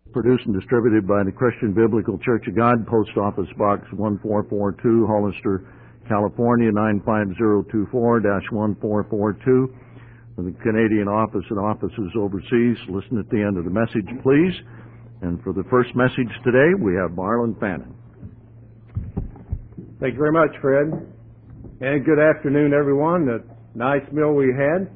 Produced and distributed by the Christian Biblical Church of God, Post Office Box 1442, Hollister, California 95024-1442. For the Canadian office and offices overseas, listen at the end of the message, please. And for the first message today, we have Marlon Fannin. Thank you very much, Fred. And good afternoon, everyone. A nice meal we had.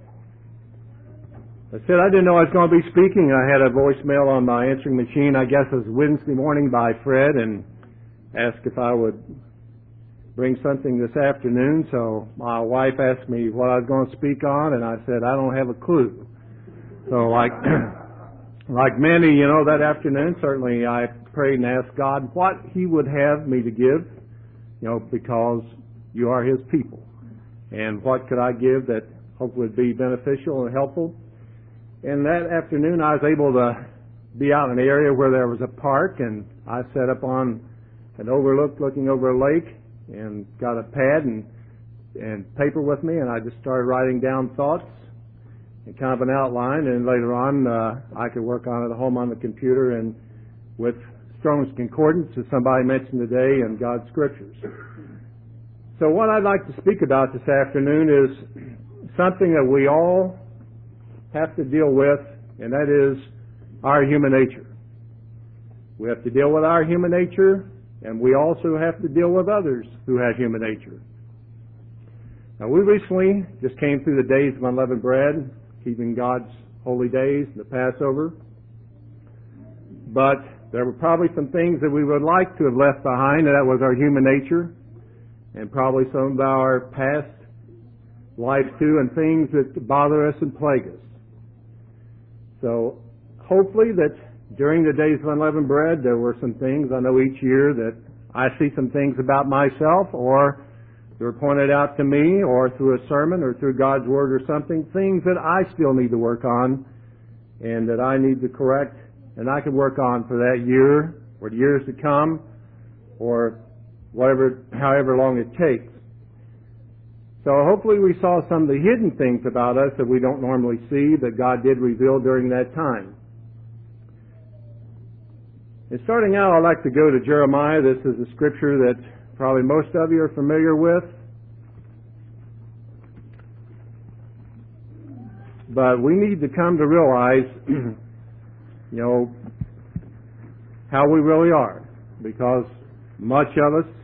I said I didn't know I was going to be speaking. I had a voicemail on my answering machine, I guess it was Wednesday morning, by Fred, and asked if I would bring something this afternoon. So my wife asked me what I was going to speak on, and I said I don't have a clue. So like many, that afternoon, certainly I prayed and asked God what He would have me to give, because you are His people. And what could I give that hopefully would be beneficial and helpful? And that afternoon I was able to be out in an area where there was a park, and I sat up on an overlook looking over a lake and got a pad and paper with me, and I just started writing down thoughts and kind of an outline, and later on I could work on it at home on the computer and with Strong's Concordance, as somebody mentioned today, and God's Scriptures. So what I'd like to speak about this afternoon is something that we all have to deal with, and that is our human nature. We have to deal with our human nature, and we also have to deal with others who have human nature. Now, we recently just came through the days of unleavened bread, keeping God's holy days, the Passover. But there were probably some things that we would like to have left behind, and that was our human nature, and probably some of our past lives too, and things that bother us and plague us. So hopefully that during the days of unleavened bread there were some things, I know each year that I see some things about myself, or they were pointed out to me, or through a sermon or through God's Word or something, things that I still need to work on and that I need to correct and I can work on for that year or the years to come, or however long it takes. So hopefully we saw some of the hidden things about us that we don't normally see that God did reveal during that time. And starting out, I'd like to go to Jeremiah. This is a scripture that probably most of you are familiar with. But we need to come to realize, how we really are. Because much of us,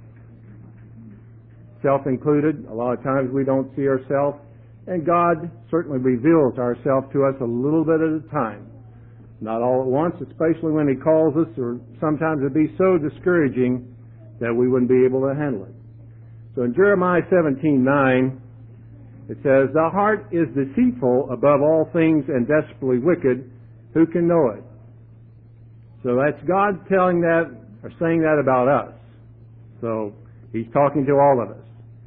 self included, a lot of times we don't see ourselves, and God certainly reveals ourselves to us a little bit at a time. Not all at once, especially when He calls us, or sometimes it'd be so discouraging that we wouldn't be able to handle it. So in Jeremiah 17:9, it says, "The heart is deceitful above all things and desperately wicked. Who can know it?" So that's God telling that, or saying that about us. So He's talking to all of us.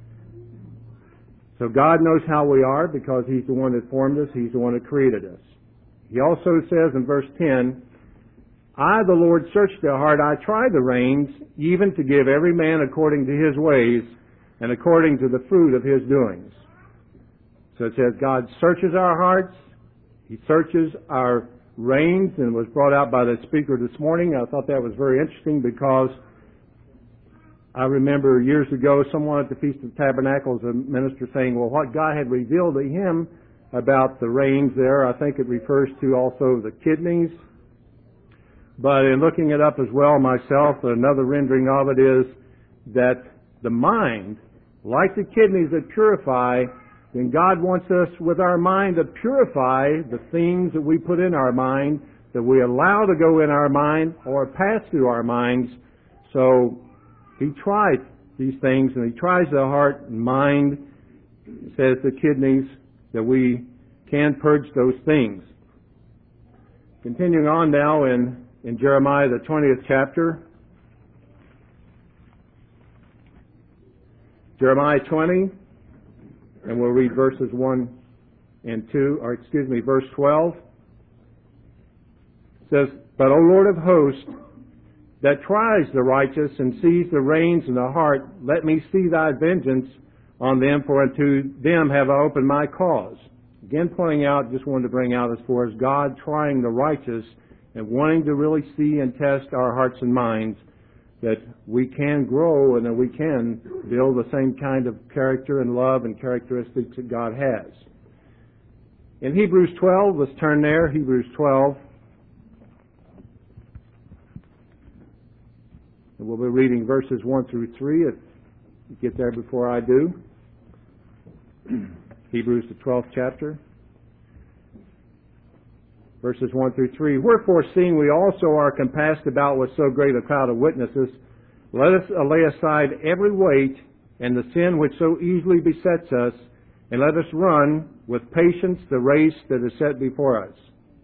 So God knows how we are because He's the one that formed us. He's the one that created us. He also says in verse 10, "I, the Lord, search the heart. I try the reins, even to give every man according to his ways and according to the fruit of his doings." So it says God searches our hearts. He searches our reins, and was brought out by the speaker this morning. I thought that was very interesting because I remember years ago someone at the Feast of Tabernacles, a minister, saying, well, what God had revealed to him about the reins there, I think it refers to also the kidneys. But in looking it up as well myself, another rendering of it is that the mind, like the kidneys that purify, then God wants us with our mind to purify the things that we put in our mind, that we allow to go in our mind or pass through our minds. So He tries these things, and He tries the heart and mind, says the kidneys, that we can purge those things. Continuing on now in Jeremiah, the 20th chapter. Jeremiah 20, and we'll read verses 1 and 2, verse 12. It says, "But, O Lord of hosts, that tries the righteous and sees the reins in the heart, let me see thy vengeance on them, for unto them have I opened my cause." Again, pointing out, just wanted to bring out as far as God trying the righteous and wanting to really see and test our hearts and minds that we can grow and that we can build the same kind of character and love and characteristics that God has. In Hebrews 12, let's turn there, Hebrews 12. And we'll be reading verses 1 through 3 if you get there before I do. Hebrews, the 12th chapter. Verses 1 through 3. Wherefore, seeing we also are compassed about with so great a cloud of witnesses, let us lay aside every weight and the sin which so easily besets us, and let us run with patience the race that is set before us.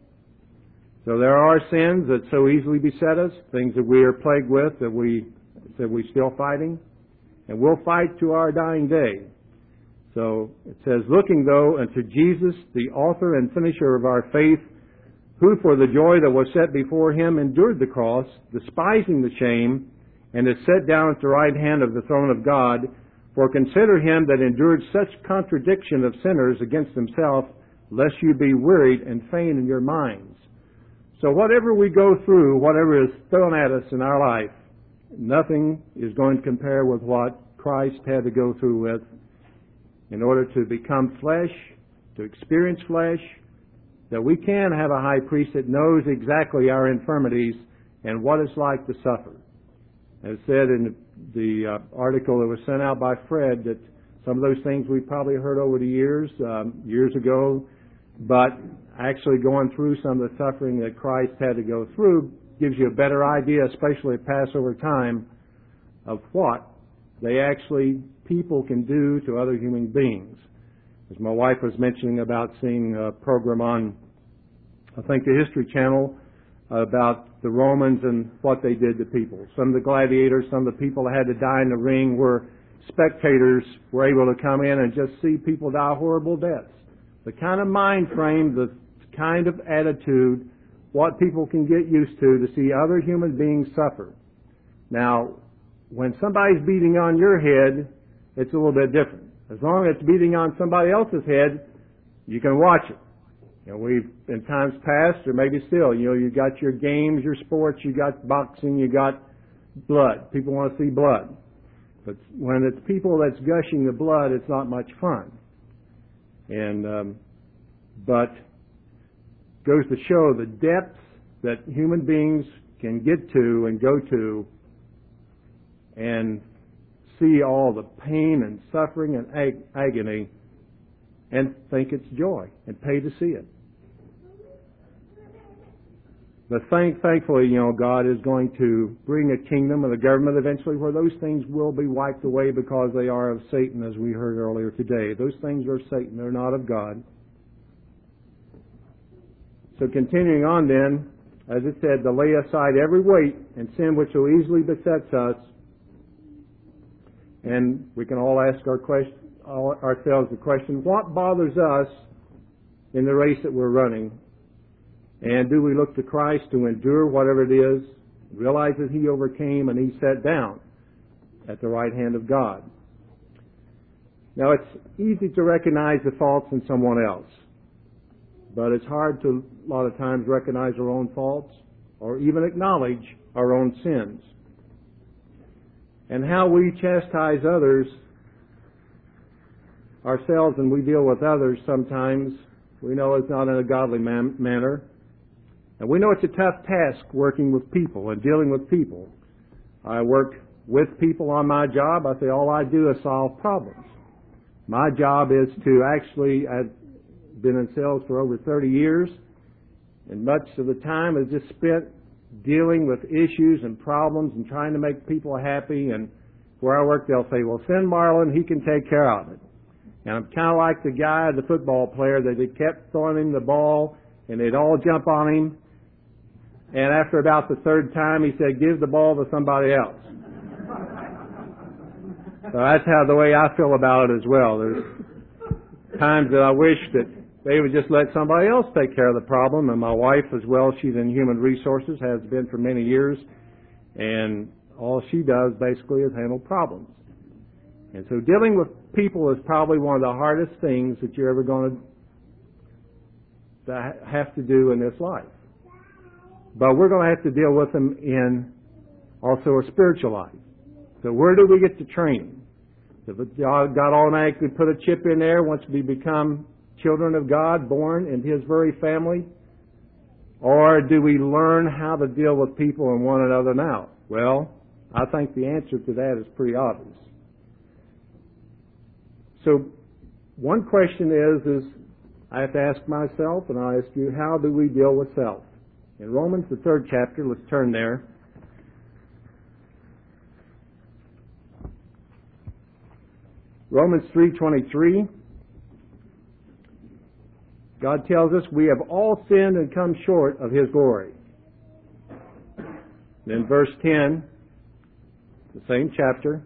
So there are sins that so easily beset us, things that we are plagued with, that we're still fighting, and we'll fight to our dying day. So it says, looking though unto Jesus, the author and finisher of our faith, who for the joy that was set before him endured the cross, despising the shame, and is set down at the right hand of the throne of God. For consider him that endured such contradiction of sinners against himself, lest you be wearied and faint in your minds. So whatever we go through, whatever is thrown at us in our life, nothing is going to compare with what Christ had to go through with in order to become flesh, to experience flesh, that we can have a high priest that knows exactly our infirmities and what it's like to suffer. As said in the article that was sent out by Fred, that some of those things we've probably heard over the years ago, but actually going through some of the suffering that Christ had to go through gives you a better idea, especially at Passover time, of what people can do to other human beings. As my wife was mentioning about seeing a program on, I think, the History Channel about the Romans and what they did to people. Some of the gladiators, some of the people that had to die in the ring were spectators were able to come in and just see people die horrible deaths. The kind of mind frame, the kind of attitude, what people can get used to see other human beings suffer. Now, when somebody's beating on your head, it's a little bit different. As long as it's beating on somebody else's head, you can watch it. You know, we've, in times past, or maybe still, you got your games, your sports, you got boxing, you got blood. People want to see blood. But when it's people that's gushing the blood, it's not much fun. And, but goes to show the depths that human beings can get to and go to and see all the pain and suffering and agony and think it's joy and pay to see it. But thankfully, God is going to bring a kingdom and a government eventually where those things will be wiped away because they are of Satan, as we heard earlier today. Those things are of Satan. They're not of God. So continuing on then, as it said, to lay aside every weight and sin which so easily besets us. And we can all ask ourselves the question, what bothers us in the race that we're running? And do we look to Christ to endure whatever it is, realize that He overcame and He sat down at the right hand of God? Now, it's easy to recognize the faults in someone else, but it's hard to, a lot of times, recognize our own faults or even acknowledge our own sins. And how we chastise others ourselves and we deal with others sometimes, we know it's not in a godly manner. And we know it's a tough task working with people and dealing with people. I work with people on my job. I say all I do is solve problems. My job is to actually, I've been in sales for over 30 years, and much of the time is just spent dealing with issues and problems and trying to make people happy. And where I work, they'll say, well, send Marlon, he can take care of it. And I'm kind of like the guy, the football player, that they kept throwing him the ball, and they'd all jump on him. And after about the third time, he said, give the ball to somebody else. So that's the way I feel about it as well. There's times that I wish that they would just let somebody else take care of the problem. And my wife as well, she's in human resources, has been for many years. And all she does basically is handle problems. And so dealing with people is probably one of the hardest things that you're ever going to have to do in this life. but we're going to have to deal with them in also a spiritual life. So where do we get the training? Does God automatically put a chip in there once we become children of God, born in His very family? Or do we learn how to deal with people and one another now? Well, I think the answer to that is pretty obvious. So one question is I have to ask myself, and I ask you, how do we deal with self? In Romans, the 3rd chapter, let's turn there. Romans 3:23. God tells us we have all sinned and come short of His glory. Then verse 10, the same chapter.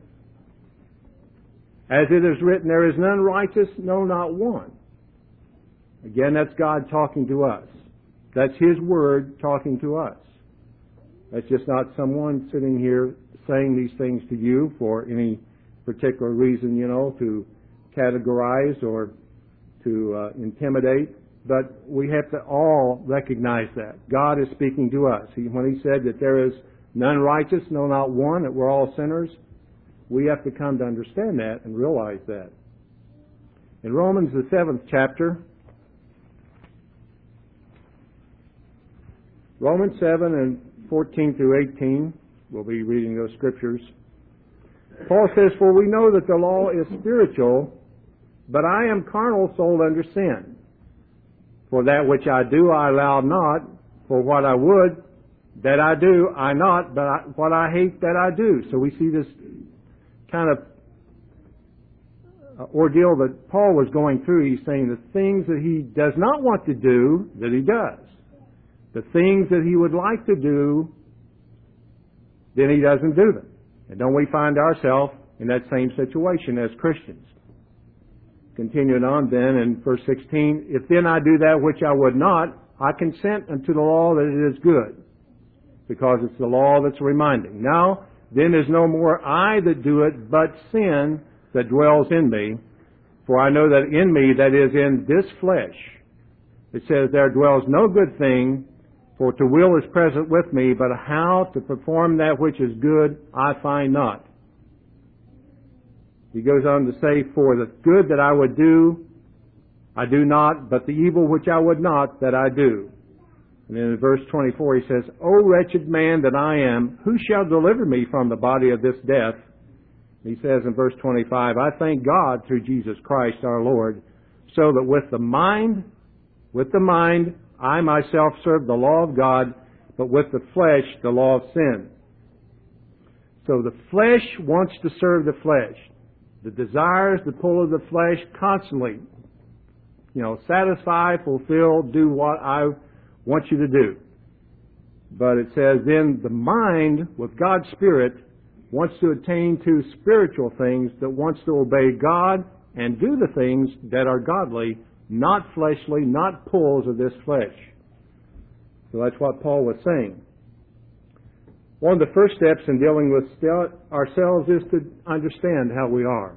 As it is written, there is none righteous, no, not one. Again, that's God talking to us. That's His Word talking to us. That's just not someone sitting here saying these things to you for any particular reason, to categorize or to intimidate. But we have to all recognize that. God is speaking to us. When He said that there is none righteous, no, not one, that we're all sinners, we have to come to understand that and realize that. In Romans, the 7th chapter, Romans 7 and 14 through 18, we'll be reading those scriptures. Paul says, "For we know that the law is spiritual, but I am carnal, sold under sin. For that which I do, I allow not. For what I would, that I do, I not. But what I hate, that I do." So we see this kind of ordeal that Paul was going through. He's saying the things that he does not want to do, that he does. The things that he would like to do, then he doesn't do them. And don't we find ourselves in that same situation as Christians? Continuing on then in verse 16, "If then I do that which I would not, I consent unto the law that it is good, because it's the law that's reminding. Now, then is no more I that do it, but sin that dwells in me. For I know that in me, that is in this flesh," it says, "there dwells no good thing, for to will is present with me, but how to perform that which is good I find not." He goes on to say, "For the good that I would do, I do not, but the evil which I would not, that I do." And then in verse 24 he says, "O wretched man that I am, who shall deliver me from the body of this death?" And he says in verse 25, "I thank God through Jesus Christ our Lord, so that with the mind, I myself serve the law of God, but with the flesh, the law of sin." So the flesh wants to serve the flesh. The desires, the pull of the flesh constantly, satisfy, fulfill, do what I want you to do. But it says then the mind, with God's Spirit, wants to attain to spiritual things, that wants to obey God and do the things that are godly, not fleshly, not pulls of this flesh. So that's what Paul was saying. One of the first steps in dealing with ourselves is to understand how we are.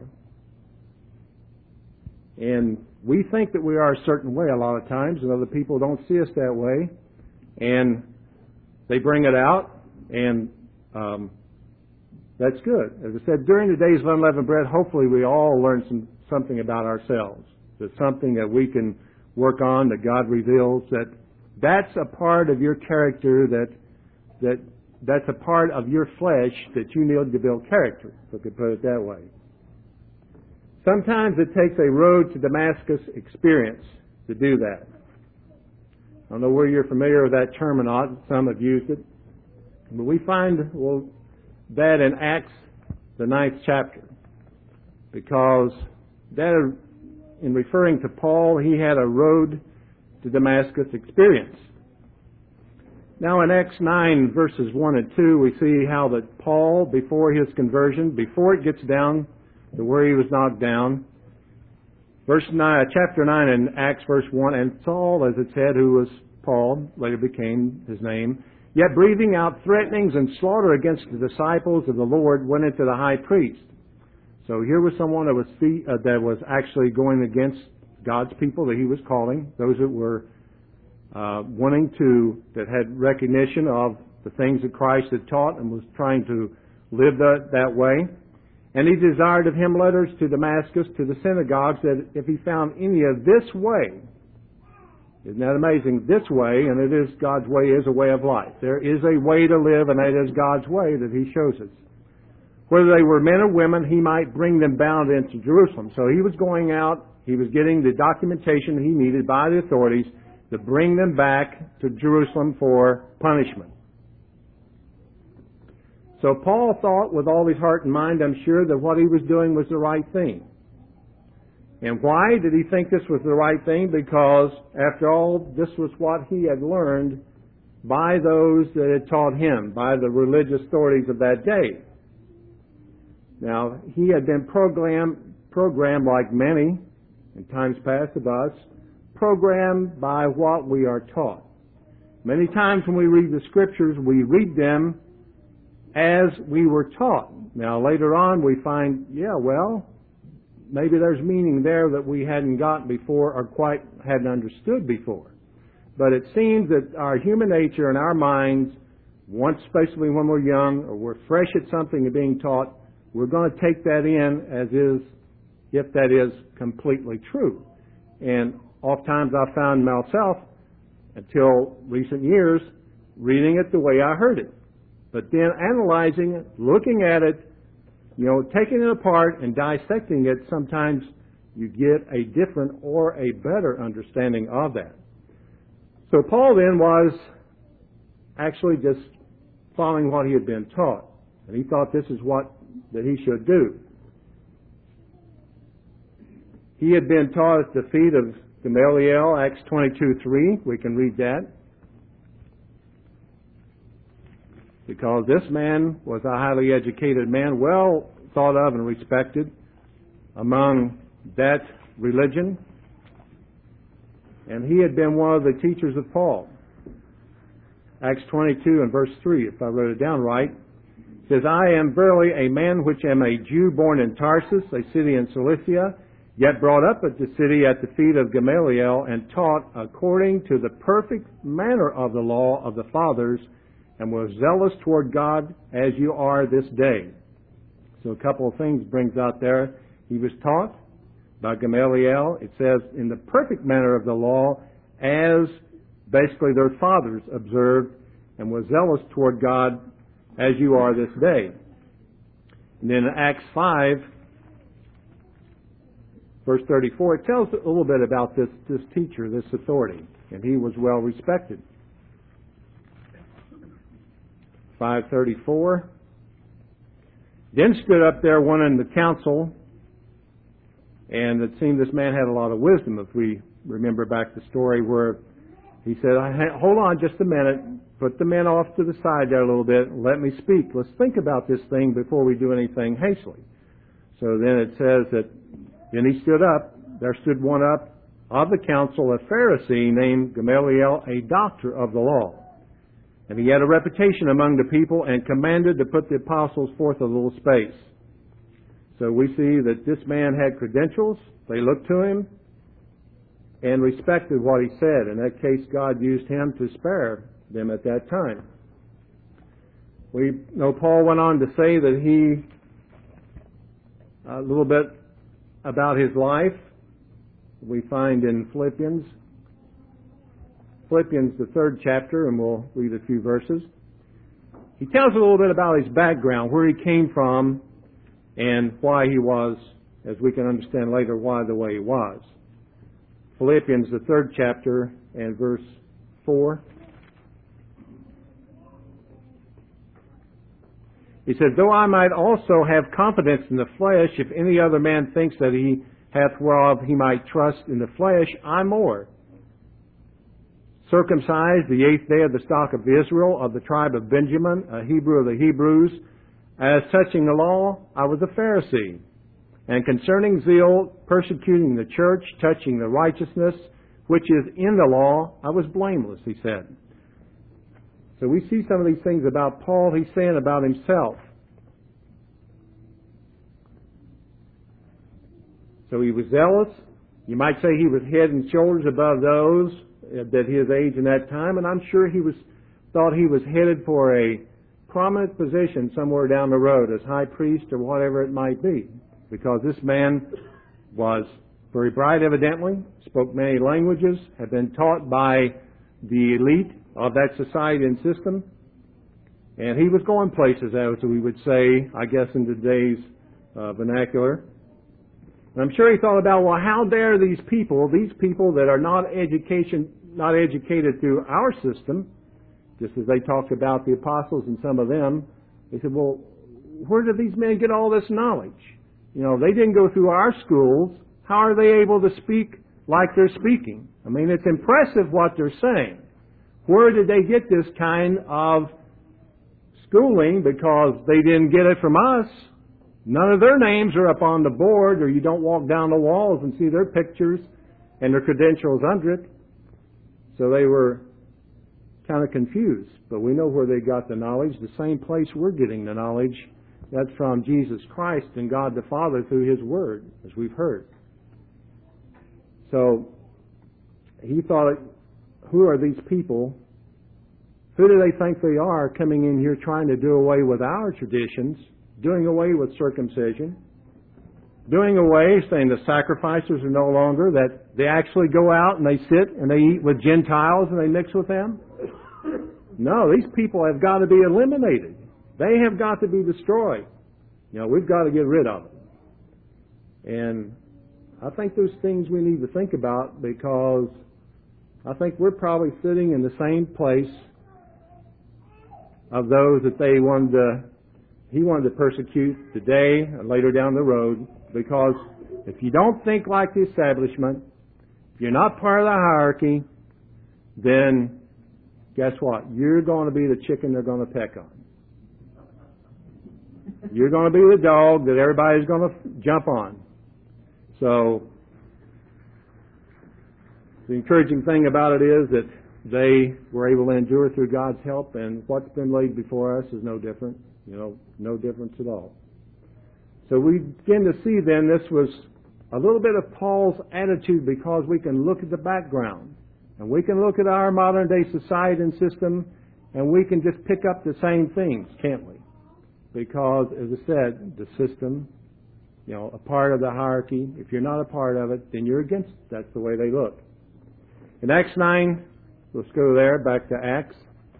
And we think that we are a certain way a lot of times, and other people don't see us that way. And they bring it out, and that's good. As I said, during the days of unleavened bread, hopefully we all learn something about ourselves. There's something that we can work on, that God reveals, that's a part of your character, that's a part of your flesh that you need to build character, if I could put it that way. Sometimes it takes a road to Damascus experience to do that. I don't know whether you're familiar with that term or not. Some have used it. But we find that in Acts, the 9th chapter. Because that, in referring to Paul, he had a road to Damascus experience. Now in Acts 9, verses 1 and 2, we see how that Paul, before his conversion, before it gets down to where he was knocked down, chapter 9 in Acts, verse 1, "And Saul, as it said, who was Paul, later became his name, yet breathing out threatenings and slaughter against the disciples of the Lord, went into the high priest." So here was someone that was actually going against God's people that he was calling, those that were that had recognition of the things that Christ had taught and was trying to live that way. And he desired of him letters to Damascus, to the synagogues, that if he found any of this way, isn't that amazing? This way, and it is God's way, is a way of life. There is a way to live, and that is God's way that he shows us. Whether they were men or women, he might bring them bound into Jerusalem. So he was going out, he was getting the documentation he needed by the authorities to bring them back to Jerusalem for punishment. So Paul thought with all his heart and mind, I'm sure, that what he was doing was the right thing. And why did he think this was the right thing? Because, after all, this was what he had learned by those that had taught him, by the religious authorities of that day. Now, he had been programmed like many in times past of us, programmed by what we are taught. Many times when we read the Scriptures, we read them as we were taught. Now, later on we find, maybe there's meaning there that we hadn't gotten before or quite hadn't understood before. But it seems that our human nature and our minds, once, especially when we're young or we're fresh at something and being taught, we're going to take that in as is, if that is completely true. And oftentimes I've found myself, until recent years, reading it the way I heard it. But then analyzing it, looking at it, taking it apart and dissecting it, sometimes you get a different or a better understanding of that. So Paul then was actually just following what he had been taught. And he thought this is what that he should do. He had been taught at the feet of Gamaliel, Acts 22:3. We can read that. Because this man was a highly educated man, well thought of and respected among that religion. And he had been one of the teachers of Paul. Acts 22 and verse 3, if I wrote it down right, says, I am verily a man which am a Jew born in Tarsus, a city in Cilicia, yet brought up at the city at the feet of Gamaliel, and taught according to the perfect manner of the law of the fathers, and was zealous toward God as you are this day. So a couple of things brings out there. He was taught by Gamaliel, it says, in the perfect manner of the law, as basically their fathers observed, and was zealous toward God as you are this day. And then in Acts 5, verse 34, it tells a little bit about this teacher, this authority, and he was well respected. 5:34. Then stood up there one in the council, and it seemed this man had a lot of wisdom. If we remember back the story where he said, hold on just a minute, put the men off to the side there a little bit, and let me speak. Let's think about this thing before we do anything hastily. So then it says that then he stood up, there stood one up of the council, a Pharisee named Gamaliel, a doctor of the law. And he had a reputation among the people and commanded to put the apostles forth a little space. So we see that this man had credentials. They looked to him and respected what he said. In that case, God used him to spare them at that time. We know Paul went on to say that a little bit about his life, we find in Philippians, the 3rd chapter, and we'll read a few verses. He tells a little bit about his background, where he came from, and why he was, as we can understand later, why the way he was. Philippians, the 3rd chapter, and verse 4. He said, though I might also have confidence in the flesh, if any other man thinks that he hath whereof he might trust in the flesh, I more. Circumcised the 8th day of the stock of Israel, of the tribe of Benjamin, a Hebrew of the Hebrews. As touching the law, I was a Pharisee. And concerning zeal, persecuting the church, touching the righteousness, which is in the law, I was blameless, he said. So we see some of these things about Paul, he's saying about himself. So he was zealous. You might say he was head and shoulders above those at his age in that time, and I'm sure thought he was headed for a prominent position somewhere down the road as high priest or whatever it might be, because this man was very bright, evidently, spoke many languages, had been taught by the elite of that society and system, and he was going places, as we would say, I guess, in today's vernacular. And I'm sure he thought about, well, how dare these people that are not educated through our system, just as they talked about the apostles and some of them, they said, well, where did these men get all this knowledge? You know, they didn't go through our schools. How are they able to speak like they're speaking? I mean, it's impressive what they're saying. Where did they get this kind of schooling? Because they didn't get it from us. None of their names are up on the board, or you don't walk down the walls and see their pictures and their credentials under it. So they were kind of confused. But we know where they got the knowledge. The same place we're getting the knowledge. That's from Jesus Christ and God the Father through His Word, as we've heard. So he thought, who are these people? Who do they think they are coming in here trying to do away with our traditions, doing away with circumcision, doing away, saying the sacrifices are no longer, that they actually go out and they sit and they eat with Gentiles and they mix with them? No, these people have got to be eliminated. They have got to be destroyed. You know, we've got to get rid of them. And I think there's things we need to think about, because I think we're probably sitting in the same place of those that he wanted to persecute today and later down the road, because if you don't think like the establishment, if you're not part of the hierarchy, then guess what? You're going to be the chicken they're going to peck on. You're going to be the dog that everybody's going to jump on. So the encouraging thing about it is that they were able to endure through God's help, and what's been laid before us is no different. You know, no difference at all. So we begin to see then this was a little bit of Paul's attitude, because we can look at the background and we can look at our modern day society and system, and we can just pick up the same things, can't we? Because, as I said, the system, you know, a part of the hierarchy, if you're not a part of it, then you're against it. That's the way they look. In Acts 9, let's go there, back to Acts.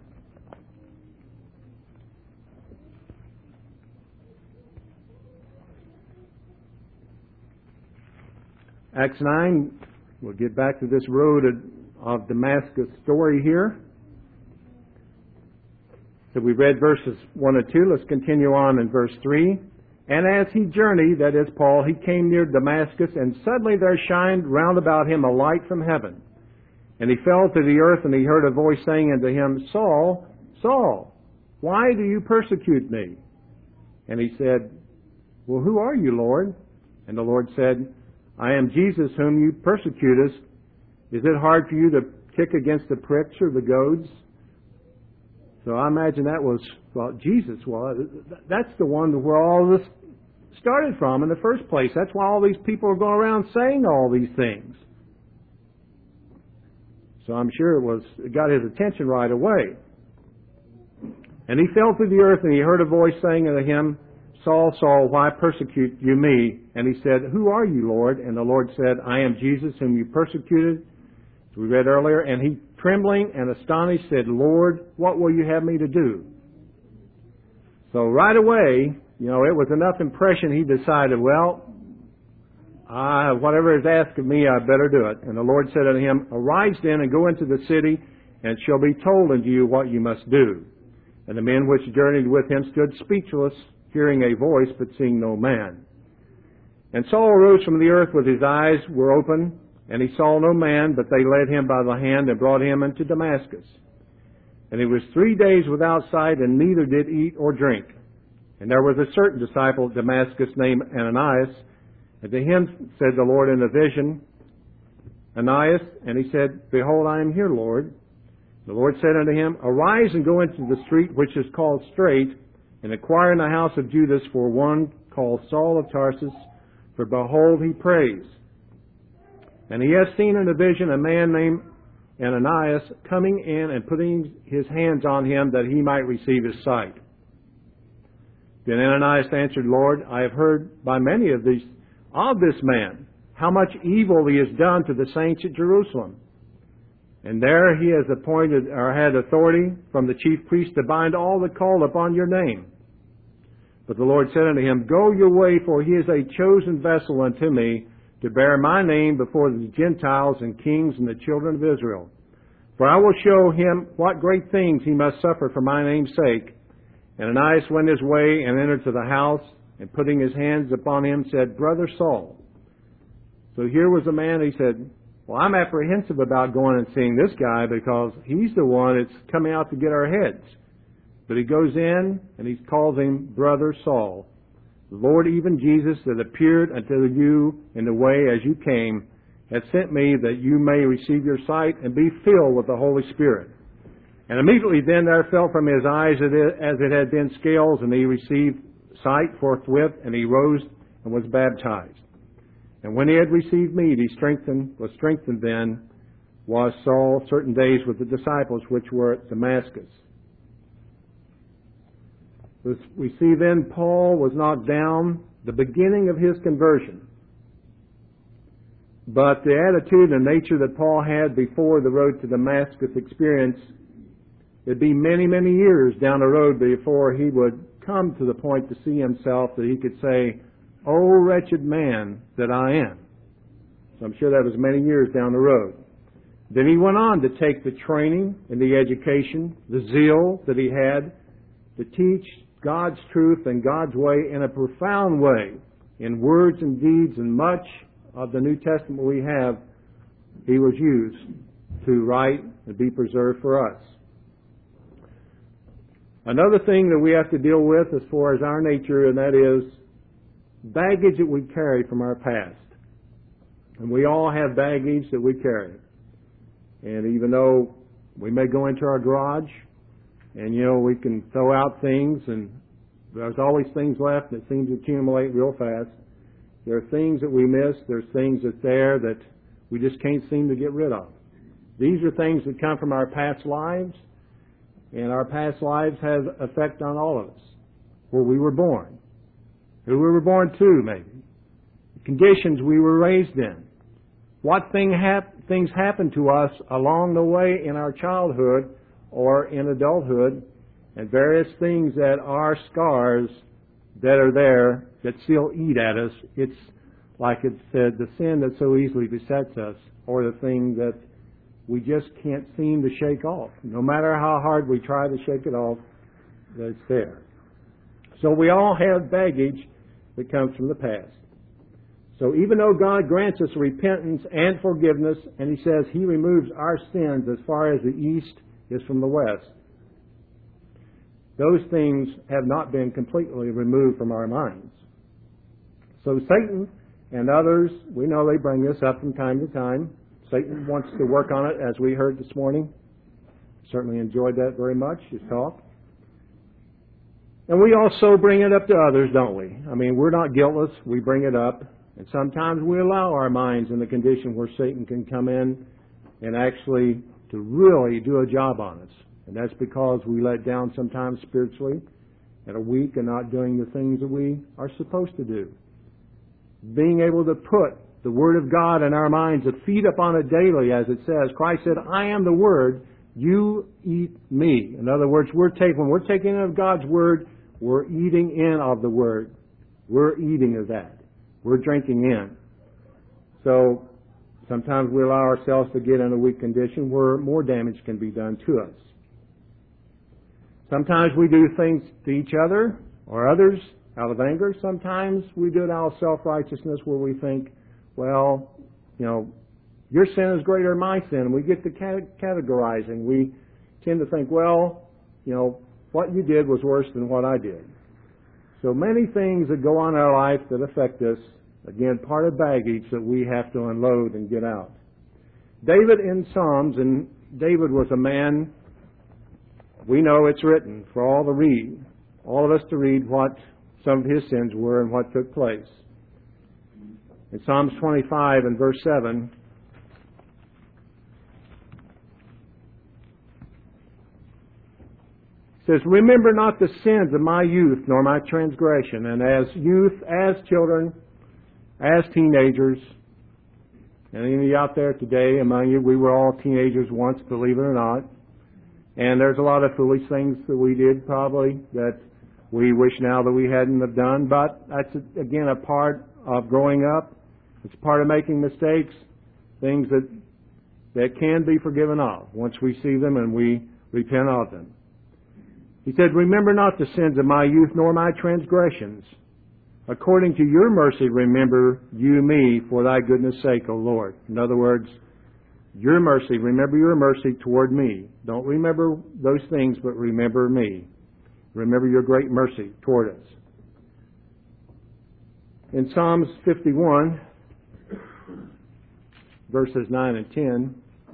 Acts 9, we'll get back to this road of Damascus story here. So we read verses 1 and 2. Let's continue on in verse 3. And as he journeyed, that is Paul, he came near Damascus, and suddenly there shined round about him a light from heaven. And he fell to the earth, and he heard a voice saying unto him, Saul, Saul, why do you persecute me? And he said, Well, who are you, Lord? And the Lord said, I am Jesus whom you persecutest. Is it hard for you to kick against the pricks or the goads? So I imagine that was, well, Jesus was. That's the one where all this started from in the first place. That's why all these people are going around saying all these things. So I'm sure it got his attention right away. And he fell to the earth, and he heard a voice saying unto him, Saul, Saul, why persecute you me? And he said, Who are you, Lord? And the Lord said, I am Jesus whom you persecuted. As we read earlier. And he, trembling and astonished, said, Lord, what will you have me to do? So right away, you know, it was enough impression, he decided, well, whatever is asked of me, I better do it. And the Lord said unto him, Arise then and go into the city, and it shall be told unto you what you must do. And the men which journeyed with him stood speechless, hearing a voice, but seeing no man. And Saul arose from the earth with his eyes were open, and he saw no man, but they led him by the hand and brought him into Damascus. And he was 3 days without sight, and neither did eat or drink. And there was a certain disciple at Damascus named Ananias, and to him said the Lord in a vision, Ananias, and he said, Behold, I am here, Lord. The Lord said unto him, Arise and go into the street which is called Straight, and inquire in the house of Judas for one called Saul of Tarsus, for behold, he prays. And he has seen in a vision a man named Ananias coming in and putting his hands on him that he might receive his sight. Then Ananias answered, Lord, I have heard by many of this man, how much evil he has done to the saints at Jerusalem. And there he has appointed or had authority from the chief priest to bind all that call upon your name. But the Lord said unto him, Go your way, for he is a chosen vessel unto me to bear my name before the Gentiles and kings and the children of Israel. For I will show him what great things he must suffer for my name's sake. And Ananias went his way and entered to the house, and putting his hands upon him, said, Brother Saul. So here was a man, he said, well, I'm apprehensive about going and seeing this guy because he's the one that's coming out to get our heads. But he goes in and he calls him Brother Saul. The Lord, even Jesus, that appeared unto you in the way as you came, hath sent me that you may receive your sight and be filled with the Holy Spirit. And immediately then there fell from his eyes as it had been scales, and he received sight forthwith, and he rose and was baptized. And when he had received meat, was strengthened then, was Saul certain days with the disciples which were at Damascus. We see then Paul was knocked down, the beginning of his conversion. But the attitude and nature that Paul had before the road to Damascus experience, it'd be many, many years down the road before he would come to the point to see himself that he could say, "O wretched man that I am." So I'm sure that was many years down the road. Then he went on to take the training and the education, the zeal that he had to teach God's truth and God's way in a profound way, in words and deeds, and much of the New Testament we have, he was used to write and be preserved for us. Another thing that we have to deal with as far as our nature, and that is baggage that we carry from our past. And we all have baggage that we carry. And even though we may go into our garage and, we can throw out things, and there's always things left that seem to accumulate real fast. There are things that we miss. There's things that's there that we just can't seem to get rid of. These are things that come from our past lives, and our past lives have effect on all of us. Where we were born, who we were born to, maybe, the conditions we were raised in, what things happened to us along the way in our childhood or in adulthood, and various things that are scars that are there that still eat at us. It's like it said, the sin that so easily besets us, or the thing that we just can't seem to shake off. No matter how hard we try to shake it off, it's there. So we all have baggage that comes from the past. So even though God grants us repentance and forgiveness, and He says He removes our sins as far as the east is from the west, those things have not been completely removed from our minds. So Satan and others, we know they bring this up from time to time. Satan wants to work on it, as we heard this morning. Certainly enjoyed that very much, his talk. And we also bring it up to others, don't we? I mean, we're not guiltless. We bring it up. And sometimes we allow our minds in the condition where Satan can come in and actually to really do a job on us. And that's because we let down sometimes spiritually and are weak and not doing the things that we are supposed to do. Being able to put the Word of God in our minds, to feed upon it daily, as it says. Christ said, "I am the Word, you eat me." In other words, when we're taking in of God's Word, we're eating in of the Word. We're eating of that. We're drinking in. So sometimes we allow ourselves to get in a weak condition where more damage can be done to us. Sometimes we do things to each other or others out of anger. Sometimes we do it out of self-righteousness where we think, well, your sin is greater than my sin. And we get to categorizing. We tend to think, well, what you did was worse than what I did. So many things that go on in our life that affect us, again, part of baggage that we have to unload and get out. David in Psalms, and David was a man, we know it's written for all of us to read what some of his sins were and what took place. In Psalms 25 and verse 7, says, remember not the sins of my youth, nor my transgression. And as youth, as children, as teenagers, and any of you out there today, among you, we were all teenagers once, believe it or not. And there's a lot of foolish things that we did probably that we wish now that we hadn't have done. But that's, again, a part of growing up. It's part of making mistakes, things that can be forgiven of once we see them and we repent of them. He said, remember not the sins of my youth, nor my transgressions. According to your mercy, remember you me for thy goodness sake, O Lord. In other words, your mercy, remember your mercy toward me. Don't remember those things, but remember me. Remember your great mercy toward us. In Psalms 51, verses 9 and 10,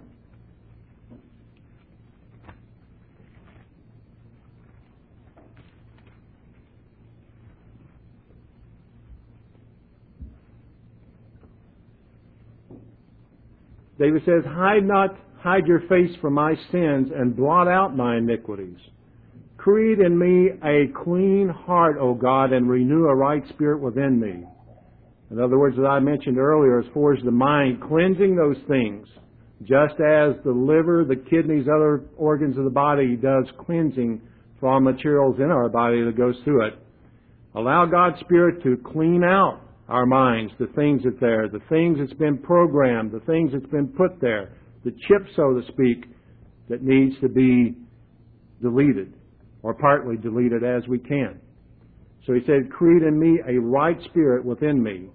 David says, hide your face from my sins and blot out my iniquities. Create in me a clean heart, O God, and renew a right spirit within me. In other words, as I mentioned earlier, as far as the mind, cleansing those things, just as the liver, the kidneys, other organs of the body does cleansing from materials in our body that goes through it. Allow God's Spirit to clean out our minds, the things that's there, the things that's been programmed, the things that's been put there, the chip, so to speak, that needs to be deleted, or partly deleted as we can. So he said, create in me a right spirit within me.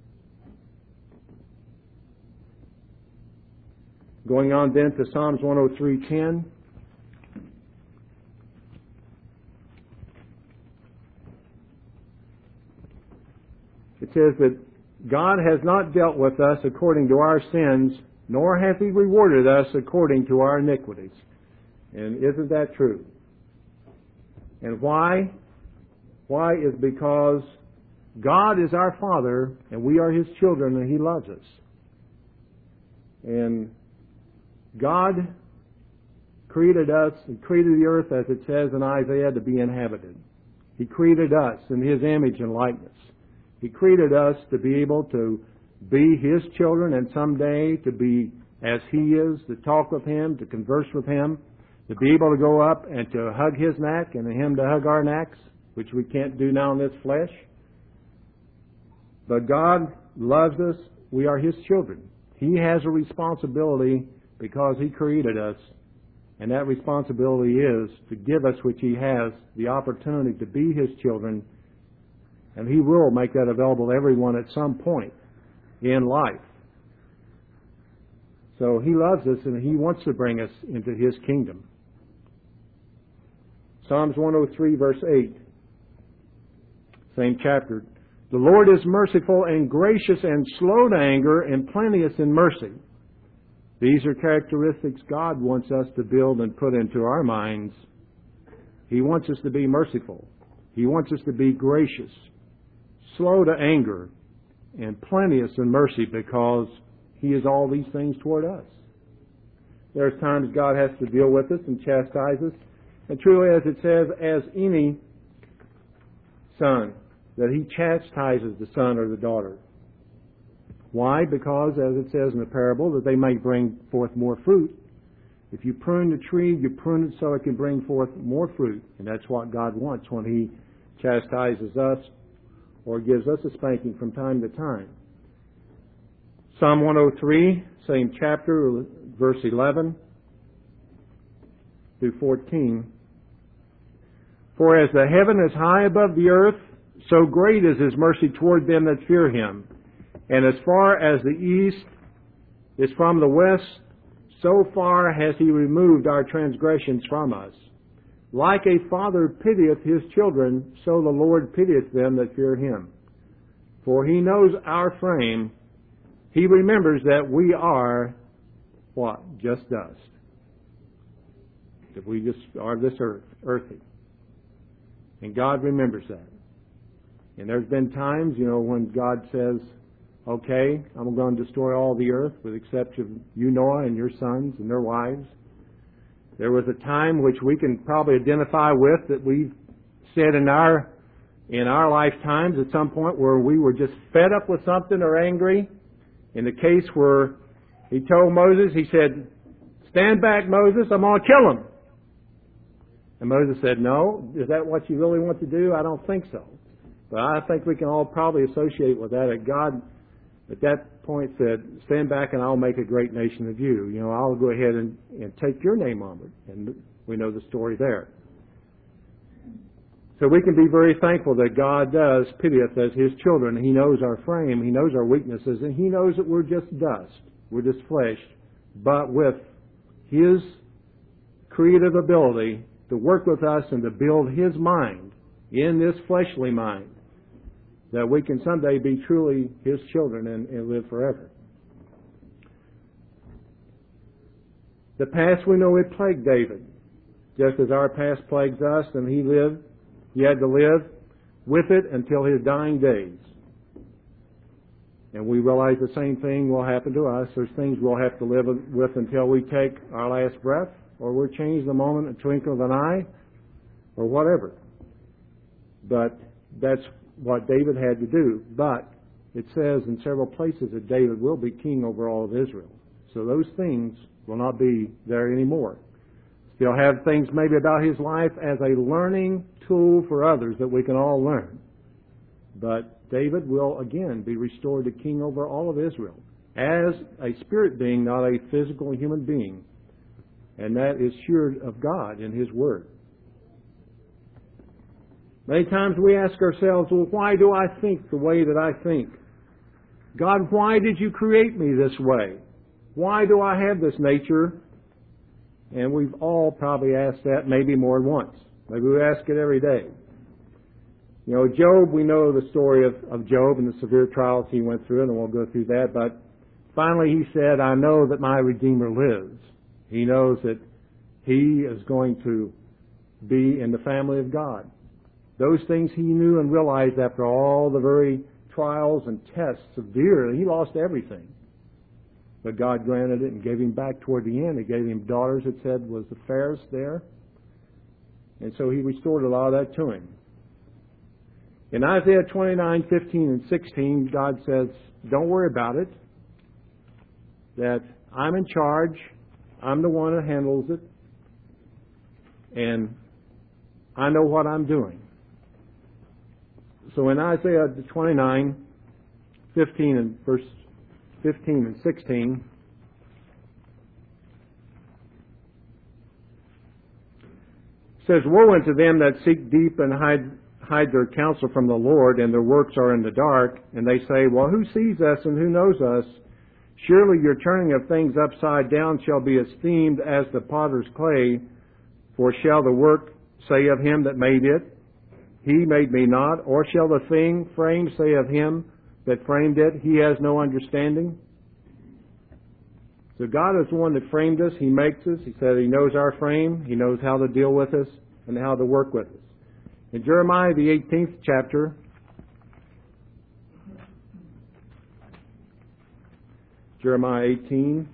Going on then to Psalms 103:10. It says that God has not dealt with us according to our sins, nor hath He rewarded us according to our iniquities. And isn't that true? And why? Why is because God is our Father, and we are His children, and He loves us. And God created us and created the earth, as it says in Isaiah, to be inhabited. He created us in His image and likeness. He created us to be able to be His children and someday to be as He is, to talk with Him, to converse with Him, to be able to go up and to hug His neck and Him to hug our necks, which we can't do now in this flesh. But God loves us. We are His children. He has a responsibility because He created us, and that responsibility is to give us, which He has, the opportunity to be His children. And He will make that available to everyone at some point in life. So He loves us and He wants to bring us into His kingdom. Psalms 103 verse 8. Same chapter. The Lord is merciful and gracious and slow to anger and plenteous in mercy. These are characteristics God wants us to build and put into our minds. He wants us to be merciful. He wants us to be gracious, slow to anger, and plenteous in mercy, because He is all these things toward us. There's times God has to deal with us and chastise us. And truly, as it says, as any son, that He chastises the son or the daughter. Why? Because, as it says in the parable, that they may bring forth more fruit. If you prune the tree, you prune it so it can bring forth more fruit. And that's what God wants when He chastises us or gives us a spanking from time to time. Psalm 103, same chapter, verse 11 through 14. For as the heaven is high above the earth, so great is His mercy toward them that fear Him. And as far as the east is from the west, so far has He removed our transgressions from us. Like a father pitieth his children, so the Lord pitieth them that fear Him. For He knows our frame. He remembers that we are, what? Just dust. That we just are this earthy. And God remembers that. And there's been times, when God says, okay, I'm going to destroy all the earth with the exception of you, Noah, and your sons and their wives. There was a time which we can probably identify with that we've said in our lifetimes at some point where we were just fed up with something or angry. In the case where he told Moses, he said, "Stand back, Moses, I'm going to kill him." And Moses said, "No, is that what you really want to do? I don't think so." But I think we can all probably associate with that God at that point said, "Stand back and I'll make a great nation of you. You know, I'll go ahead and take your name on it." And we know the story there. So we can be very thankful that God does pity us as His children. He knows our frame, He knows our weaknesses, and He knows that we're just dust. We're just flesh. But with His creative ability to work with us and to build His mind in this fleshly mind, that we can someday be truly His children and live forever. The past, we know it plagued David, just as our past plagues us, and he had to live with it until his dying days. And we realize the same thing will happen to us. There's things we'll have to live with until we take our last breath, or we're changed the moment, a twinkle of an eye, or whatever. But that's what David had to do. But it says in several places that David will be king over all of Israel. So those things will not be there anymore. Still have things maybe about his life as a learning tool for others that we can all learn. But David will again be restored to king over all of Israel as a spirit being, not a physical human being. And that is sure of God in His Word. Many times we ask ourselves, well, why do I think the way that I think? God, why did you create me this way? Why do I have this nature? And we've all probably asked that maybe more than once. Maybe we ask it every day. You know, Job, we know the story of Job and the severe trials he went through, and we'll go through that. But finally he said, "I know that my Redeemer lives." He knows that he is going to be in the family of God. Those things he knew and realized after all the very trials and tests severe. He lost everything. But God granted it and gave him back toward the end. He gave him daughters, it said, was the fairest there. And so He restored a lot of that to him. In Isaiah 29:15 and 16, God says, don't worry about it. That I'm in charge. I'm the one that handles it. And I know what I'm doing. So in Isaiah 29:15 and verse 15 and 16, it says, "Woe unto them that seek deep and hide their counsel from the Lord, and their works are in the dark. And they say, well, who sees us and who knows us? Surely your turning of things upside down shall be esteemed as the potter's clay. For shall the work say of him that made it, He made me not? Or shall the thing framed say of him that framed it, He has no understanding?" So God is the one that framed us. He makes us. He said He knows our frame. He knows how to deal with us and how to work with us. In Jeremiah, the 18th chapter, Jeremiah 18,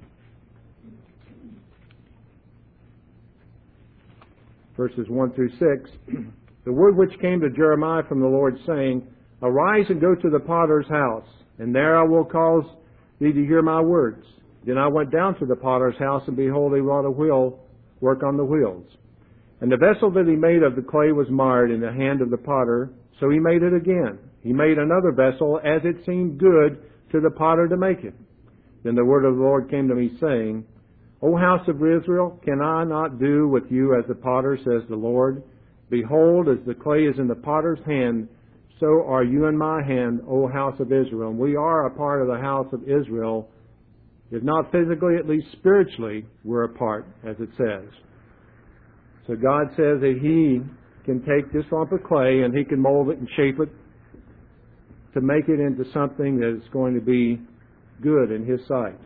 verses 1 through 6, the word which came to Jeremiah from the Lord, saying, Arise and go to the potter's house, and there I will cause thee to hear my words. Then I went down to the potter's house, and behold, he wrought a wheel, work on the wheels. And the vessel that he made of the clay was marred in the hand of the potter, so he made it again. He made another vessel, as it seemed good to the potter to make it. Then the word of the Lord came to me, saying, O house of Israel, can I not do with you as the potter, says the Lord? Behold, as the clay is in the potter's hand, so are you in my hand, O house of Israel. And we are a part of the house of Israel. If not physically, at least spiritually, we're a part, as it says. So God says that He can take this lump of clay and He can mold it and shape it to make it into something that is going to be good in His sight.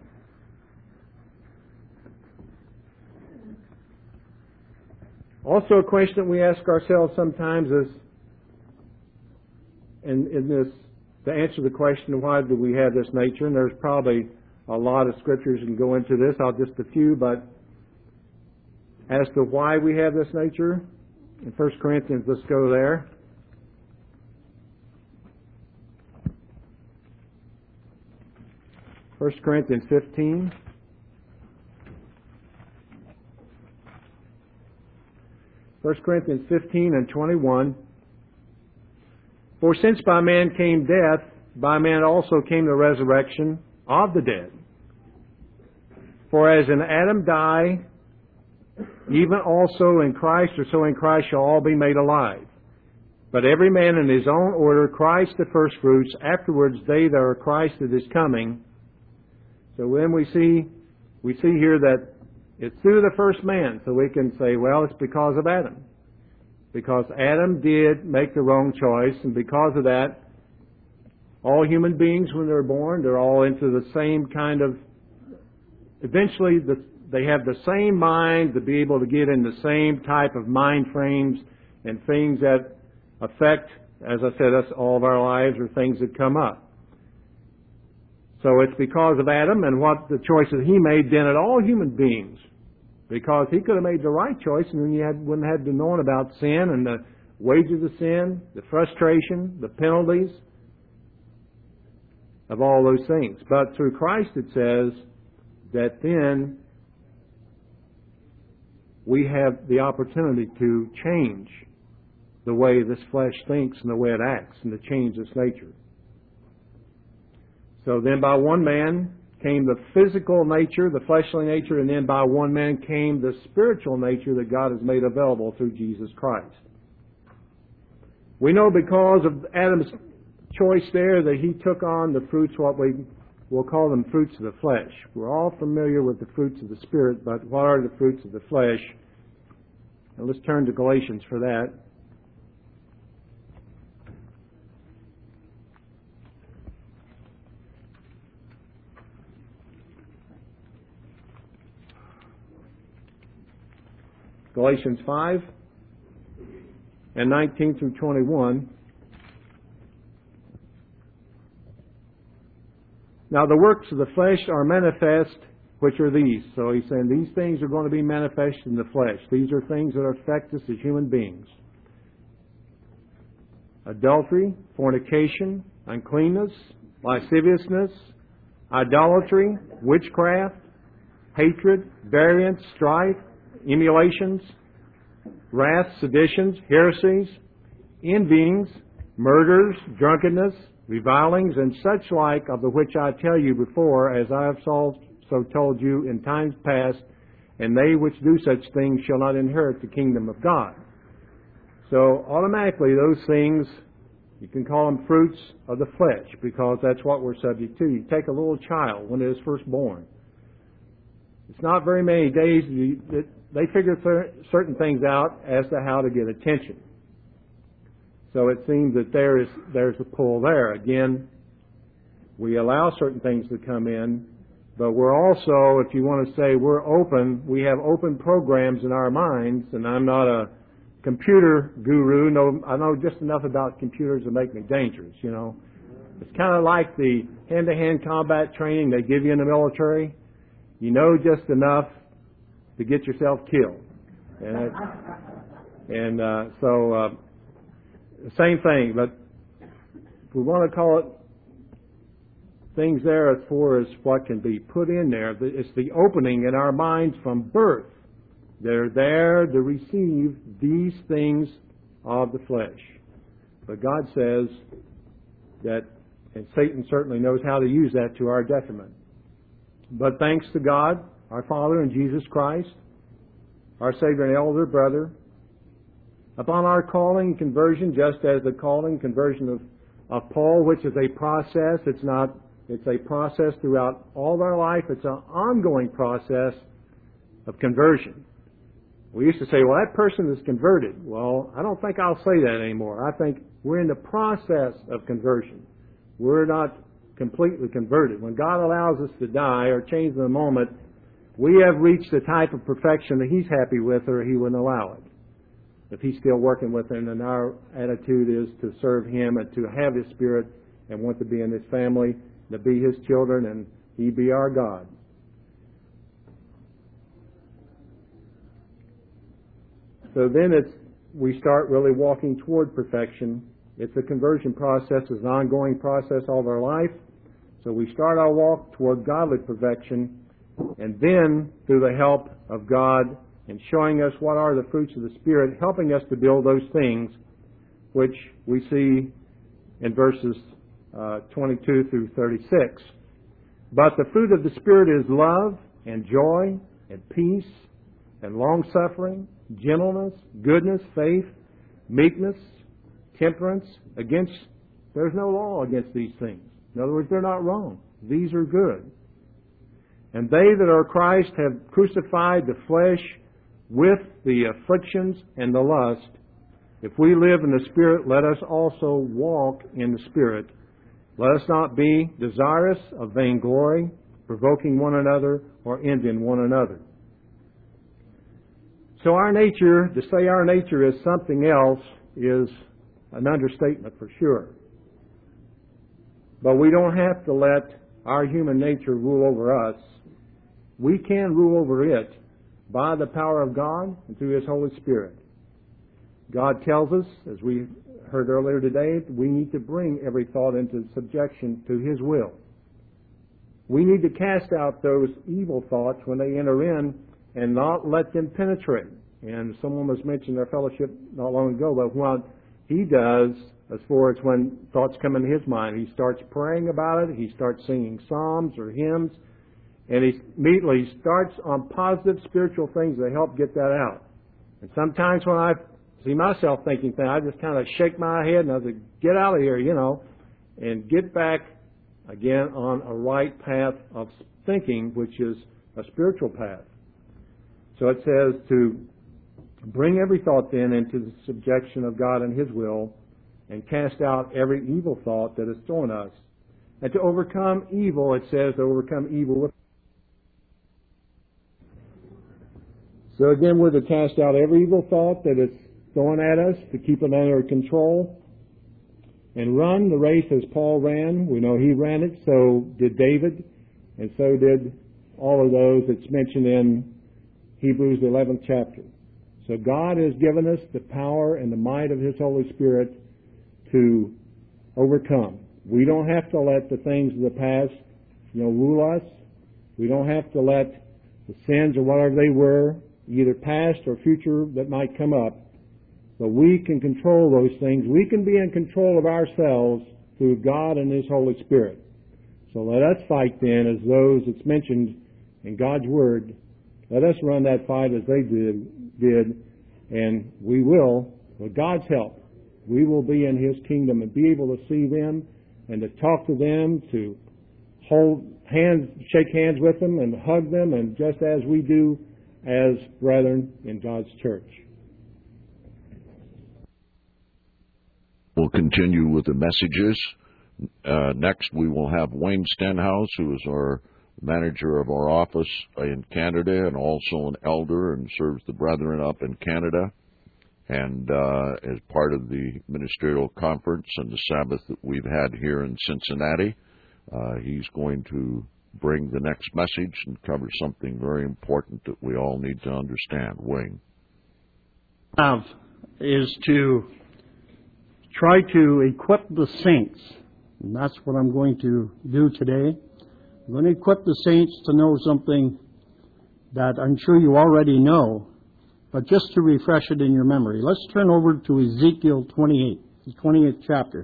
Also, a question that we ask ourselves sometimes is, to answer the question, why do we have this nature? And there's probably a lot of scriptures that can go into this. I'll just a few, but as to why we have this nature. In 1 Corinthians, let's go there. First Corinthians 15. First Corinthians 15 and 21. For since by man came death, by man also came the resurrection of the dead. For as in Adam die, even also in Christ, or so in Christ shall all be made alive. But every man in his own order, Christ the firstfruits, afterwards they that are Christ that is coming. So then we see here that it's through the first man. So we can say, well, it's because of Adam. Because Adam did make the wrong choice, and because of that, all human beings, when they're born, they're all into the same kind of, eventually they have the same mind to be able to get in the same type of mind frames and things that affect, as I said, us all of our lives, or things that come up. So it's because of Adam and what the choices he made then at all human beings. Because he could have made the right choice, and then you wouldn't have to know about sin and the wages of sin, the frustration, the penalties of all those things. But through Christ it says that then we have the opportunity to change the way this flesh thinks and the way it acts, and to change its nature. So then by one man came the physical nature, the fleshly nature, and then by one man came the spiritual nature that God has made available through Jesus Christ. We know because of Adam's choice there that he took on the fruits, what we will call them fruits of the flesh. We're all familiar with the fruits of the Spirit, but what are the fruits of the flesh? And let's turn to Galatians for that. Galatians 5 and 19 through 21. Now the works of the flesh are manifest, which are these. So he's saying these things are going to be manifest in the flesh. These are things that affect us as human beings. Adultery, fornication, uncleanness, lasciviousness, idolatry, witchcraft, hatred, variance, strife, emulations, wrath, seditions, heresies, envyings, murders, drunkenness, revilings, and such like, of the which I tell you before, as I have so told you in times past, and they which do such things shall not inherit the kingdom of God. So automatically those things, you can call them fruits of the flesh, because that's what we're subject to. You take a little child when it is first born. It's not very many days that they figure certain things out as to how to get attention. So it seems that there's a pull there. Again, we allow certain things to come in, but we're also, if you want to say we're open, we have open programs in our minds, and I'm not a computer guru. No, I know just enough about computers to make me dangerous, you know. It's kind of like the hand-to-hand combat training they give you in the military. You know just enough to get yourself killed. So the same thing, but if we want to call it things there as far as what can be put in there, it's the opening in our minds from birth. They're there to receive these things of the flesh. But God says that, and Satan certainly knows how to use that to our detriment. But thanks to God, our Father, and Jesus Christ, our Savior and elder brother, upon our calling and conversion, just as the calling and conversion of Paul, which is a process, it's a process throughout all of our life. It's an ongoing process of conversion. We used to say, well, that person is converted. Well, I don't think I'll say that anymore. I think we're in the process of conversion. We're not completely converted. When God allows us to die or change in a moment, we have reached the type of perfection that He's happy with, or He wouldn't allow it. If He's still working with it, and our attitude is to serve Him and to have His Spirit and want to be in His family, to be His children, and He be our God. So then we start really walking toward perfection. It's a conversion process. It's an ongoing process all of our life. So we start our walk toward godly perfection, and then through the help of God and showing us what are the fruits of the Spirit, helping us to build those things which we see in verses 22 through 36. But the fruit of the Spirit is love and joy and peace and long-suffering, gentleness, goodness, faith, meekness, temperance. There's no law against these things. In other words, they're not wrong. These are good. And they that are Christ have crucified the flesh with the afflictions and the lust. If we live in the Spirit, let us also walk in the Spirit. Let us not be desirous of vainglory, provoking one another, or envying one another. So to say our nature is something else is an understatement for sure. But we don't have to let our human nature rule over us. We can rule over it by the power of God and through His Holy Spirit. God tells us, as we heard earlier today, we need to bring every thought into subjection to His will. We need to cast out those evil thoughts when they enter in and not let them penetrate. And someone was mentioning our fellowship not long ago about what he does as far as when thoughts come into his mind. He starts praying about it. He starts singing psalms or hymns. And he immediately starts on positive spiritual things that help get that out. And sometimes when I see myself thinking things, I just kind of shake my head and I say, get out of here, and get back again on a right path of thinking, which is a spiritual path. So it says to bring every thought then into the subjection of God and His will, and cast out every evil thought that is thrown us. And to overcome evil, it says to overcome evil with. So again, we're to cast out every evil thought that is thrown at us, to keep it under control, and run the race as Paul ran. We know he ran it, so did David, and so did all of those that's mentioned in Hebrews, the 11th chapter. So God has given us the power and the might of His Holy Spirit to overcome. We don't have to let the things of the past, rule us. We don't have to let the sins or whatever they were, either past or future, that might come up. But we can control those things. We can be in control of ourselves through God and His Holy Spirit. So let us fight then as those that's mentioned in God's Word. Let us run that fight as they did, and we will, with God's help, we will be in His kingdom and be able to see them and to talk to them, to shake hands with them and hug them, and just as we do as brethren in God's church. We'll continue with the messages. Next, we will have Wayne Stenhouse, who is our manager of our office in Canada and also an elder and serves the brethren up in Canada. And as part of the ministerial conference and the Sabbath that we've had here in Cincinnati, he's going to bring the next message and cover something very important that we all need to understand. Wayne. Is to try to equip the saints. And that's what I'm going to do today. I'm going to equip the saints to know something that I'm sure you already know, but just to refresh it in your memory. Let's turn over to Ezekiel 28, the 28th chapter.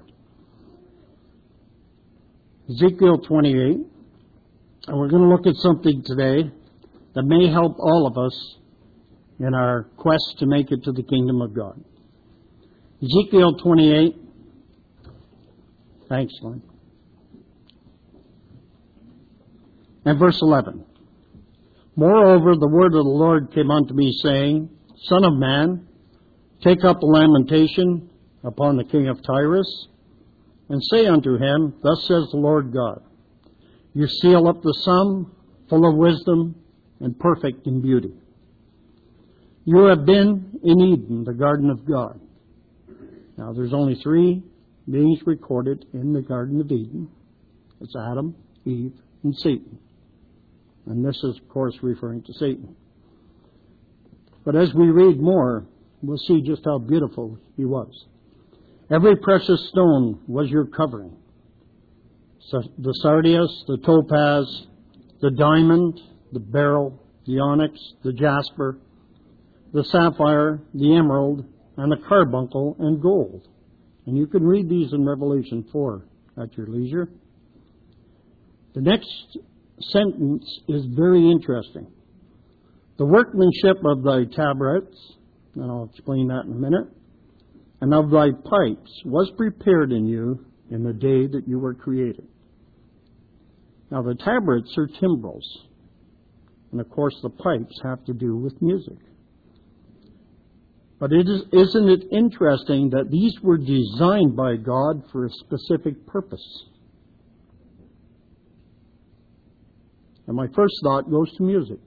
Ezekiel 28, and we're going to look at something today that may help all of us in our quest to make it to the kingdom of God. Ezekiel 28. Thanks, Lynn. And verse 11. Moreover, the word of the Lord came unto me, saying, Son of man, take up a lamentation upon the king of Tyrus, and say unto him, Thus says the Lord God, You seal up the sum, full of wisdom, and perfect in beauty. You have been in Eden, the garden of God. Now, there's only 3 beings recorded in the Garden of Eden. It's Adam, Eve, and Satan. And this is, of course, referring to Satan. But as we read more, we'll see just how beautiful He was. Every precious stone was your covering. So the sardius, the topaz, the diamond, the beryl, the onyx, the jasper, the sapphire, the emerald, and the carbuncle and gold. And you can read these in Revelation 4 at your leisure. The next sentence is very interesting. The workmanship of thy tabrets, and I'll explain that in a minute, and of thy pipes was prepared in you in the day that you were created. Now the tabrets are timbrels, and of course the pipes have to do with music. But isn't it interesting that these were designed by God for a specific purpose? And my first thought goes to music.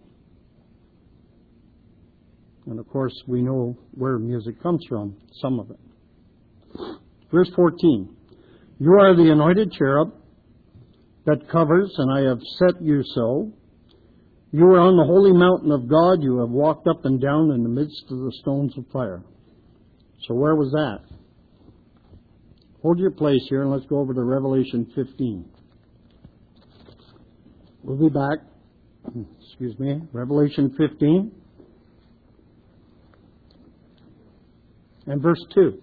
And of course we know where music comes from, some of it. Verse 14. You are the anointed cherub that covers, and I have set you so. You are on the holy mountain of God. You have walked up and down in the midst of the stones of fire. So where was that? Hold your place here and let's go over to Revelation 15. We'll be back. Excuse me. Revelation 15 and verse 2.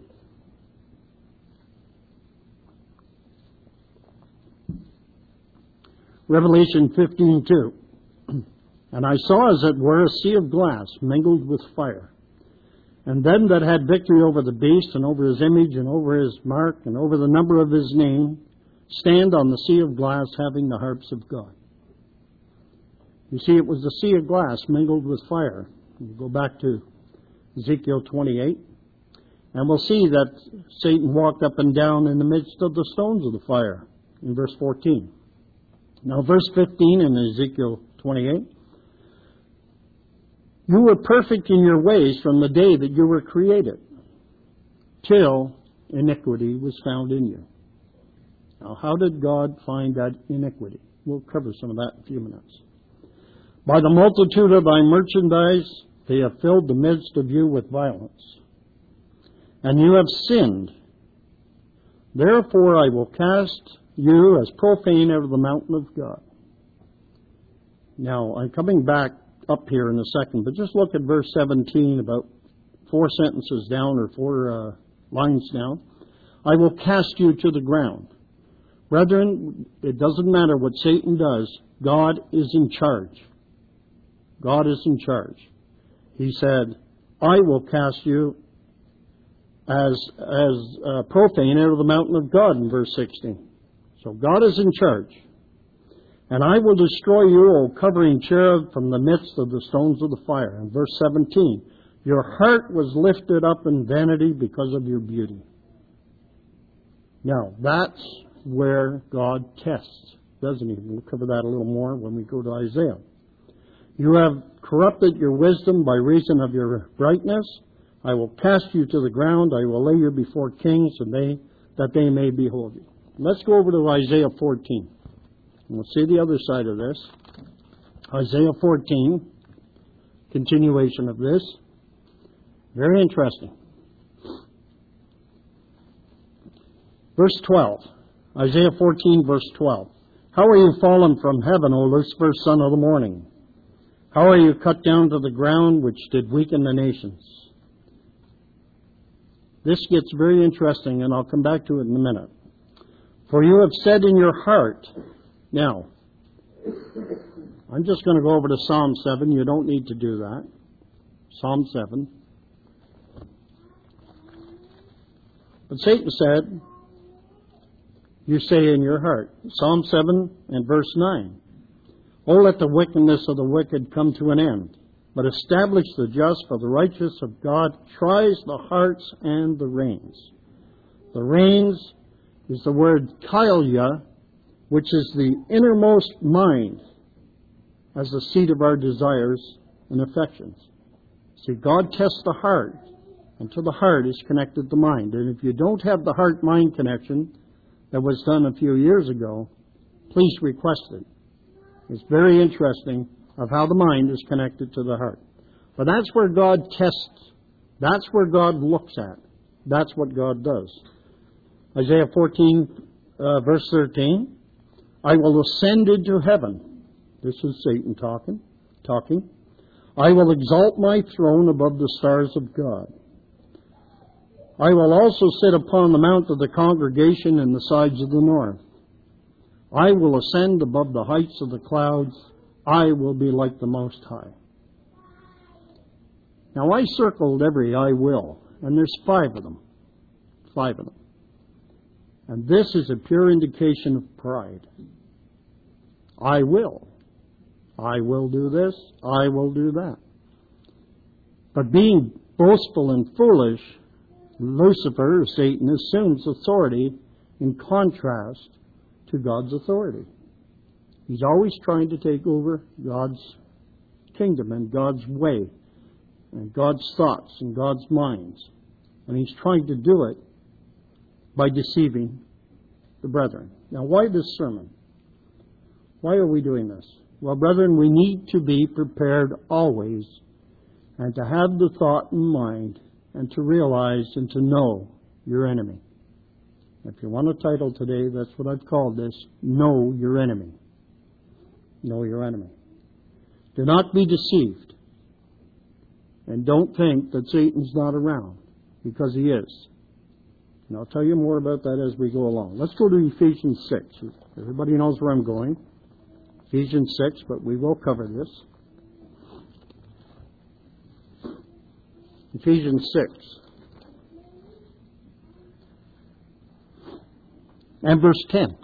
Revelation 15:2. And I saw, as it were, a sea of glass mingled with fire. And them that had victory over the beast, and over his image, and over his mark, and over the number of his name, stand on the sea of glass, having the harps of God. You see, it was the sea of glass mingled with fire. We'll go back to Ezekiel 28, and we'll see that Satan walked up and down in the midst of the stones of the fire, in verse 14. Now, verse 15 in Ezekiel 28. You were perfect in your ways from the day that you were created, till iniquity was found in you. Now, how did God find that iniquity? We'll cover some of that in a few minutes. By the multitude of thy merchandise, they have filled the midst of you with violence. And you have sinned. Therefore I will cast you as profane out of the mountain of God. Now, I'm coming back up here in a second, but just look at verse 17, about 4 sentences down or 4 lines down. I will cast you to the ground. Brethren, it doesn't matter what Satan does. God is in charge. God is in charge. He said, I will cast you as profane out of the mountain of God in verse 16. So God is in charge. And I will destroy you, O covering cherub, from the midst of the stones of the fire. In verse 17, your heart was lifted up in vanity because of your beauty. Now, that's where God tests, doesn't He? We'll cover that a little more when we go to Isaiah. You have corrupted your wisdom by reason of your brightness. I will cast you to the ground. I will lay you before kings, and that they may behold you. Let's go over to Isaiah 14. And we'll see the other side of this. Isaiah 14, continuation of this. Very interesting. Verse 12. Isaiah 14, verse 12. How are you fallen from heaven, O Lucifer, son of the morning? How are you cut down to the ground, which did weaken the nations? This gets very interesting, and I'll come back to it in a minute. For you have said in your heart... Now, I'm just going to go over to Psalm 7. You don't need to do that. Psalm 7. But Satan said, you say in your heart. Psalm 7 and verse 9. Oh, let the wickedness of the wicked come to an end, but establish the just, for the righteous of God tries the hearts and the reins. The reins is the word kalia, which is the innermost mind as the seat of our desires and affections. See, God tests the heart, and to the heart is connected the mind. And if you don't have the heart-mind connection that was done a few years ago, please request it. It's very interesting of how the mind is connected to the heart. But that's where God tests That's where God looks at. That's what God does. Isaiah 14, verse 13. I will ascend into heaven. This is Satan talking. I will exalt my throne above the stars of God. I will also sit upon the mount of the congregation in the sides of the north. I will ascend above the heights of the clouds. I will be like the Most High. Now I circled every I will, and there's 5 of them. 5 of them. And this is a pure indication of pride. I will. I will do this. I will do that. But being boastful and foolish, Lucifer, or Satan, assumes authority in contrast to God's authority. He's always trying to take over God's kingdom and God's way and God's thoughts and God's minds. And he's trying to do it by deceiving the brethren. Now, why this sermon? Why are we doing this? Well, brethren, we need to be prepared always and to have the thought in mind and to realize and to know your enemy. If you want a title today, that's what I've called this, Know Your Enemy. Know your enemy. Do not be deceived. And don't think that Satan's not around, because he is. And I'll tell you more about that as we go along. Let's go to Ephesians 6. Everybody knows where I'm going. Ephesians 6, but we will cover this. Ephesians 6. And verse 10.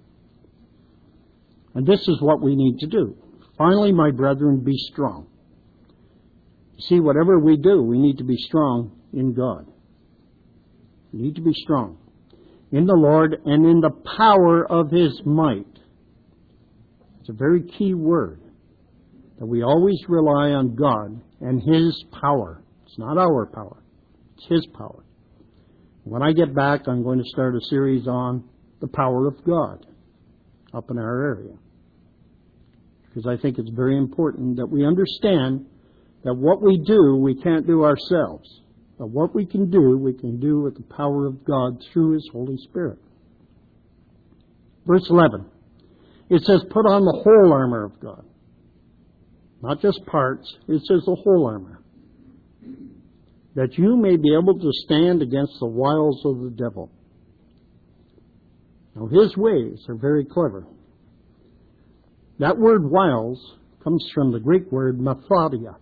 And this is what we need to do. Finally, my brethren, be strong. See, whatever we do, we need to be strong in God. We need to be strong in the Lord and in the power of His might. It's a very key word, that we always rely on God and His power. It's not our power. It's His power. When I get back, I'm going to start a series on the power of God up in our area. Because I think it's very important that we understand that what we do, we can't do ourselves. But what we can do with the power of God through His Holy Spirit. Verse 11. It says, put on the whole armor of God. Not just parts. It says the whole armor. That you may be able to stand against the wiles of the devil. Now, his ways are very clever. That word wiles comes from the Greek word methodia,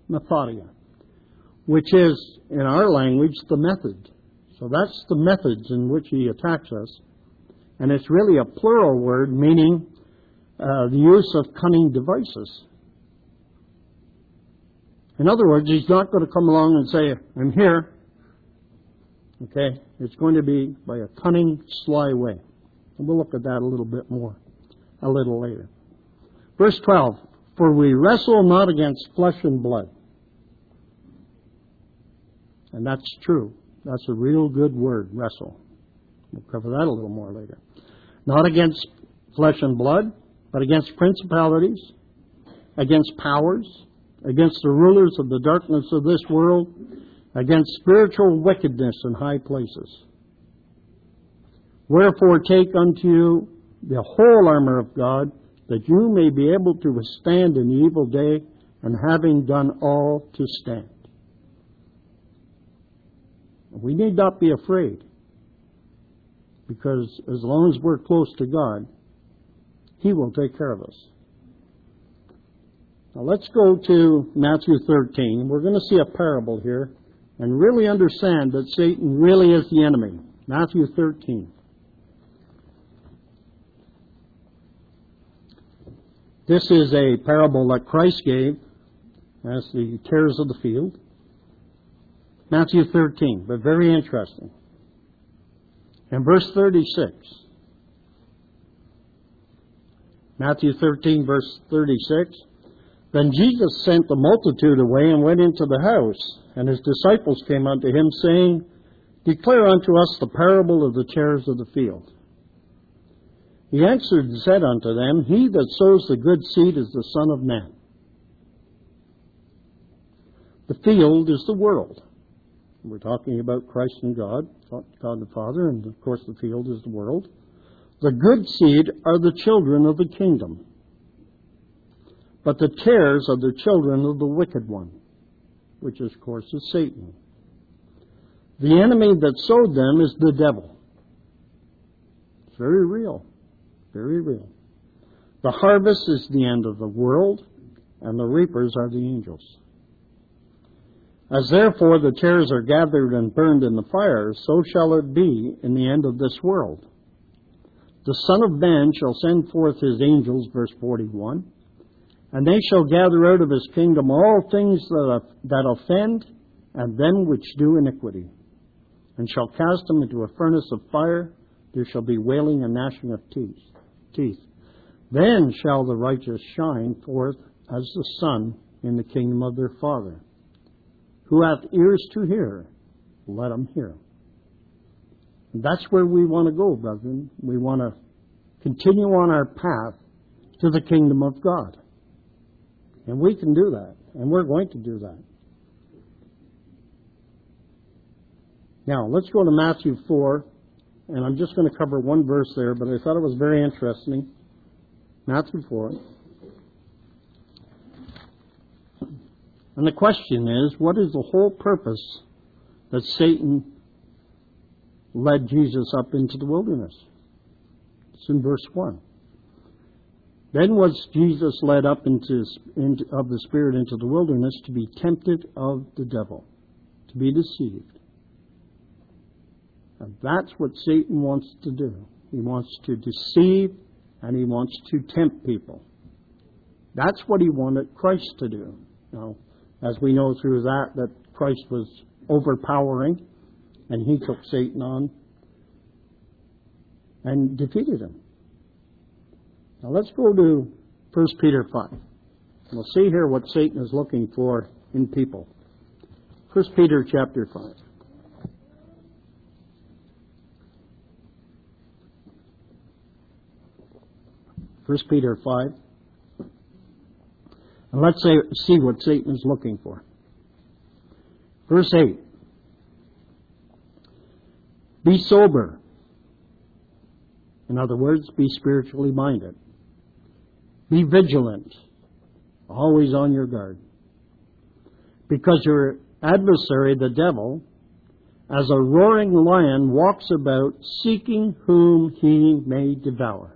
which is, in our language, the method. So that's the methods in which he attacks us. And it's really a plural word, meaning the use of cunning devices. In other words, he's not going to come along and say, I'm here. Okay? It's going to be by a cunning, sly way. And we'll look at that a little bit more a little later. Verse 12, for we wrestle not against flesh and blood. And that's true. That's a real good word, wrestle. We'll cover that a little more later. Not against flesh and blood, but against principalities, against powers, against the rulers of the darkness of this world, against spiritual wickedness in high places. Wherefore take unto you the whole armor of God, that you may be able to withstand in the evil day, and having done all, to stand. We need not be afraid, because as long as we're close to God, He will take care of us. Now let's go to Matthew 13. We're going to see a parable here and really understand that Satan really is the enemy. Matthew 13. This is a parable that Christ gave as the tares of the field. Matthew 13, but very interesting. In verse 36. Matthew 13, verse 36. Then Jesus sent the multitude away and went into the house, and His disciples came unto Him, saying, Declare unto us the parable of the tares of the field. He answered and said unto them, He that sows the good seed is the Son of Man. The field is the world. We're talking about Christ and God, God the Father, and of course the field is the world. The good seed are the children of the kingdom, but the tares are the children of the wicked one, which of course is Satan. The enemy that sowed them is the devil. It's very real, very real. The harvest is the end of the world, and the reapers are the angels. As therefore the tares are gathered and burned in the fire, so shall it be in the end of this world. The Son of Man shall send forth his angels, verse 41, and they shall gather out of his kingdom all things that offend, and them which do iniquity, and shall cast them into a furnace of fire. There shall be wailing and gnashing of teeth. Then shall the righteous shine forth as the sun in the kingdom of their Father. Who hath ears to hear, let him hear. And that's where we want to go, brethren. We want to continue on our path to the kingdom of God. And we can do that. And we're going to do that. Now, let's go to Matthew 4. And I'm just going to cover one verse there, but I thought it was very interesting. Matthew 4. And the question is, what is the whole purpose that Satan led Jesus up into the wilderness? It's in verse 1. Then was Jesus led up of the Spirit into the wilderness to be tempted of the devil, to be deceived. And that's what Satan wants to do. He wants to deceive and he wants to tempt people. That's what he wanted Christ to do. Now, as we know through that Christ was overpowering, and he took Satan on and defeated him. Now let's go to 1 Peter 5. We'll see here what Satan is looking for in people. 1 Peter chapter 5. First Peter 5. And let's see what Satan is looking for. Verse 8. Be sober. In other words, be spiritually minded. Be vigilant. Always on your guard. Because your adversary, the devil, as a roaring lion, walks about seeking whom he may devour.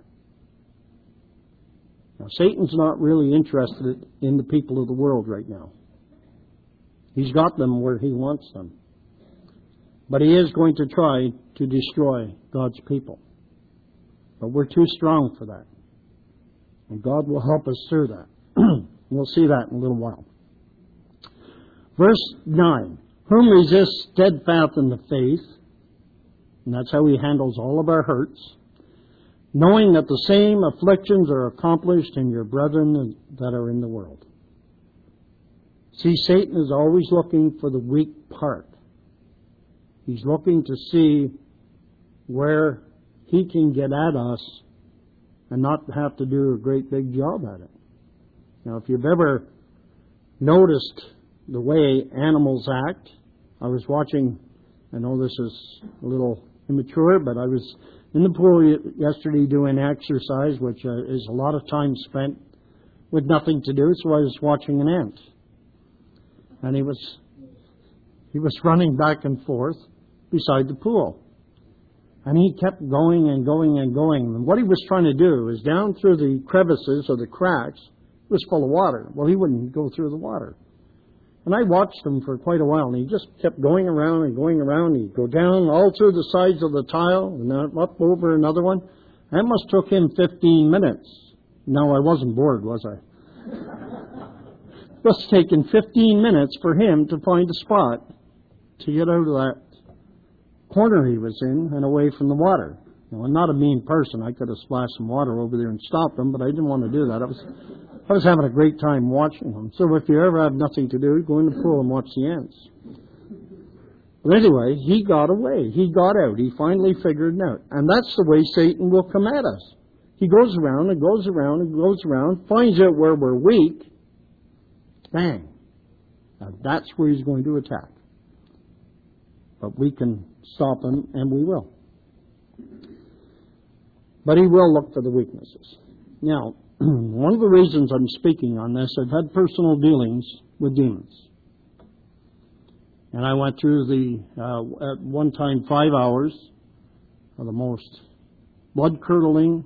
Now, Satan's not really interested in the people of the world right now. He's got them where he wants them. But he is going to try to destroy God's people. But we're too strong for that. And God will help us through that. We'll see that in a little while. Verse 9. Whom resist steadfast in the faith. And that's how he handles all of our hurts. Knowing that the same afflictions are accomplished in your brethren that are in the world. See, Satan is always looking for the weak part. He's looking to see where he can get at us and not have to do a great big job at it. Now, if you've ever noticed the way animals act, I was watching, I know this is a little immature, but I was in the pool yesterday doing exercise, which is a lot of time spent with nothing to do, so I was watching an ant. And he was running back and forth beside the pool. And he kept going and going and going. And what he was trying to do is down through the crevices or the cracks, it was full of water. Well, he wouldn't go through the water. And I watched him for quite a while, and he just kept going around and going around. He'd go down all through the sides of the tile, and then up over another one. That must took him 15 minutes. No, I wasn't bored, was I? It must have taken 15 minutes for him to find a spot to get out of that corner he was in and away from the water. Now, I'm not a mean person. I could have splashed some water over there and stopped him, but I didn't want to do that. I was having a great time watching them. So if you ever have nothing to do, go in the pool and watch the ants. But anyway, he got away. He got out. He finally figured it out. And that's the way Satan will come at us. He goes around and goes around and goes around, finds out where we're weak. Bang. Now that's where he's going to attack. But we can stop him, and we will. But he will look for the weaknesses. Now, one of the reasons I'm speaking on this, I've had personal dealings with demons. And I went through at one time, 5 hours of the most blood-curdling,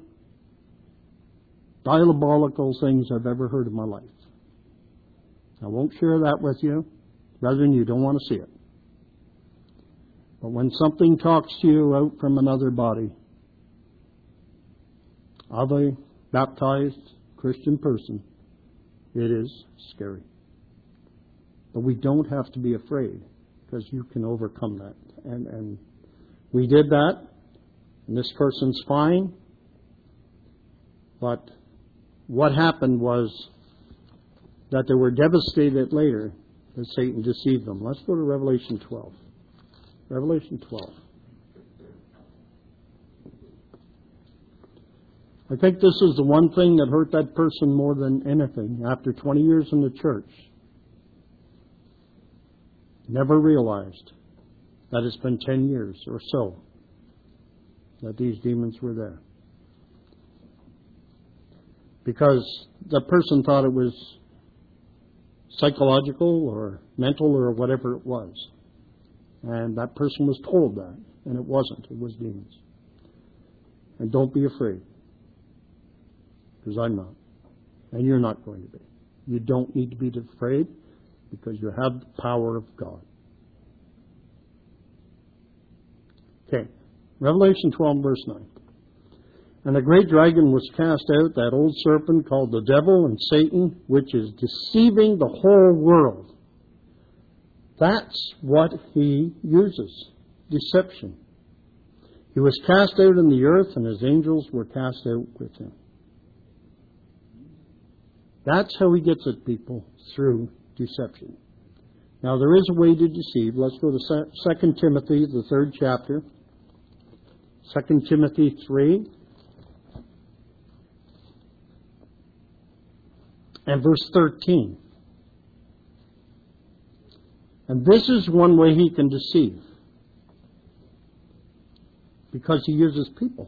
diabolical things I've ever heard in my life. I won't share that with you. Brethren, you don't want to see it. But when something talks to you out from another body of a baptized Christian person, it is scary. But we don't have to be afraid, because you can overcome that. And we did that, and this person's fine. But what happened was that they were devastated later that Satan deceived them. Let's go to Revelation 12. Revelation 12. I think this is the one thing that hurt that person more than anything after 20 years in the church. Never realized that it's been 10 years or so that these demons were there. Because the person thought it was psychological or mental or whatever it was. And that person was told that, and it wasn't. It was demons. And don't be afraid, because I'm not. And you're not going to be. You don't need to be afraid, because you have the power of God. Okay, Revelation 12, verse 9. And the great dragon was cast out, that old serpent called the devil and Satan, which is deceiving the whole world. That's what he uses, deception. He was cast out in the earth, and his angels were cast out with him. That's how he gets at people, through deception. Now, there is a way to deceive. Let's go to 2 Timothy, the 3rd chapter. 2 Timothy 3. And verse 13. And this is one way he can deceive. Because he uses people.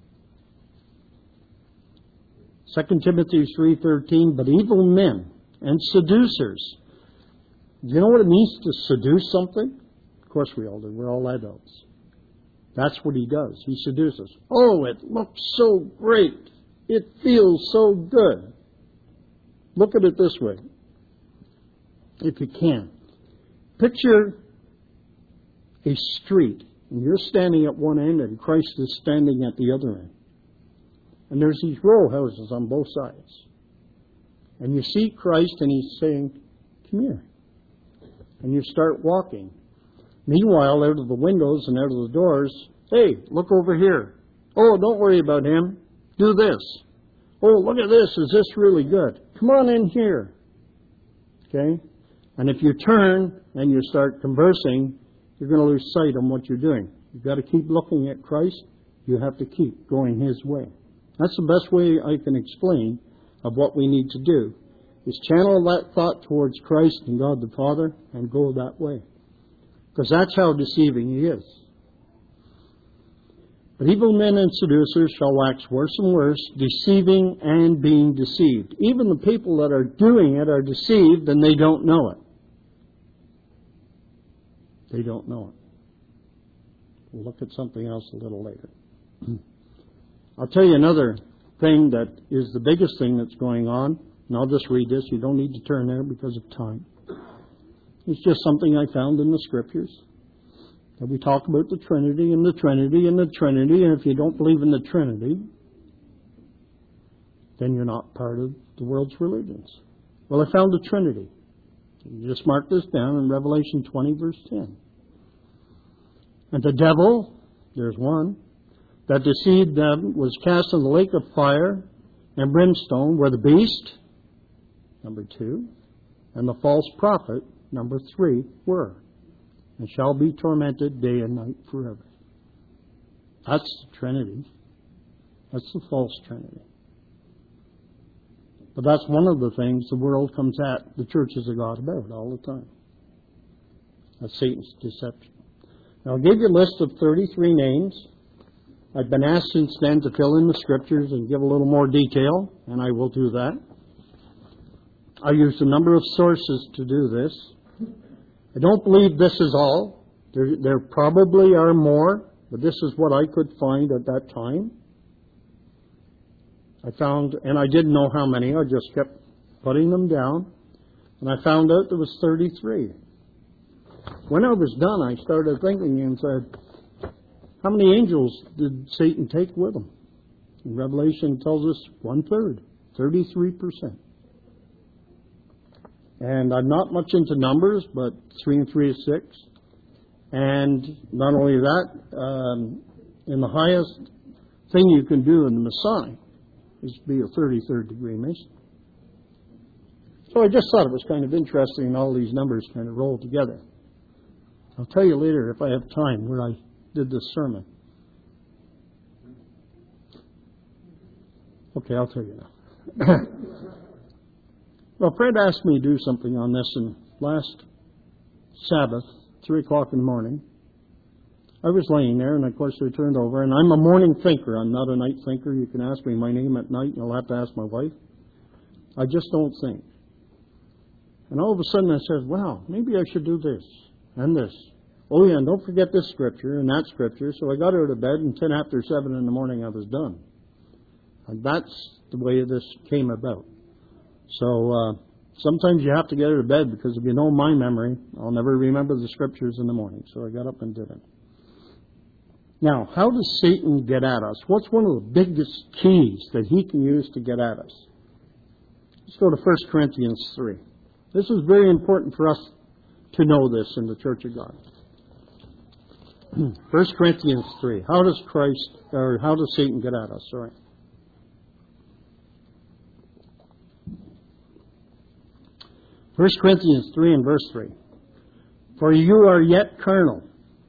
2 Timothy 3:13, but evil men and seducers. Do you know what it means to seduce something? Of course we all do. We're all adults. That's what he does. He seduces. Oh, it looks so great. It feels so good. Look at it this way, if you can. Picture a street, and you're standing at one end, and Christ is standing at the other end. And there's these row houses on both sides. And you see Christ, and he's saying, come here. And you start walking. Meanwhile, out of the windows and out of the doors, hey, look over here. Oh, don't worry about him. Do this. Oh, look at this. Is this really good? Come on in here. Okay? And if you turn and you start conversing, you're going to lose sight on what you're doing. You've got to keep looking at Christ. You have to keep going his way. That's the best way I can explain of what we need to do, is channel that thought towards Christ and God the Father and go that way. Because that's how deceiving he is. But evil men and seducers shall wax worse and worse, deceiving and being deceived. Even the people that are doing it are deceived, and they don't know it. They don't know it. We'll look at something else a little later. I'll tell you another thing that is the biggest thing that's going on, and I'll just read this. You don't need to turn there because of time. It's just something I found in the Scriptures. And we talk about the Trinity and the Trinity and the Trinity, and if you don't believe in the Trinity, then you're not part of the world's religions. Well, I found the Trinity. You just mark this down in Revelation 20, verse 10. And the devil, there's one, that deceived them was cast in the lake of fire and brimstone, where the beast, number 2, and the false prophet, number 3, were, and shall be tormented day and night forever. That's the Trinity. That's the false Trinity. But that's one of the things the world comes at the churches of God about all the time. That's Satan's deception. I'll give you a list of 33 names. I've been asked since then to fill in the scriptures and give a little more detail, and I will do that. I used a number of sources to do this. I don't believe this is all. There probably are more, but this is what I could find at that time. I found, and I didn't know how many, I just kept putting them down, and I found out there was 33. When I was done, I started thinking and said, how many angels did Satan take with him? And Revelation tells us 1/3, 33%. And I'm not much into numbers, but 3 and 3 is 6. And not only that, in the highest thing you can do in the Masonic is to be a 33rd degree Mason. So I just thought it was kind of interesting, all these numbers kind of roll together. I'll tell you later if I have time where I did this sermon. Okay, I'll tell you now. Well, Fred asked me to do something on this, and last Sabbath, 3 o'clock in the morning, I was laying there, and of course I turned over, and I'm a morning thinker. I'm not a night thinker. You can ask me my name at night, and you'll have to ask my wife. I just don't think. And all of a sudden I said, wow, maybe I should do this and this. Oh yeah, and don't forget this scripture and that scripture. So I got out of bed, and 10 after 7 in the morning I was done. And that's the way this came about. So sometimes you have to get out of bed, because if you know my memory, I'll never remember the scriptures in the morning. So I got up and did it. Now, how does Satan get at us? What's one of the biggest keys that he can use to get at us? Let's go to 1 Corinthians 3. This is very important for us to know this in the Church of God. 1 Corinthians 3. How does Satan get at us? Sorry. First Corinthians 3 and verse 3. For you are yet carnal.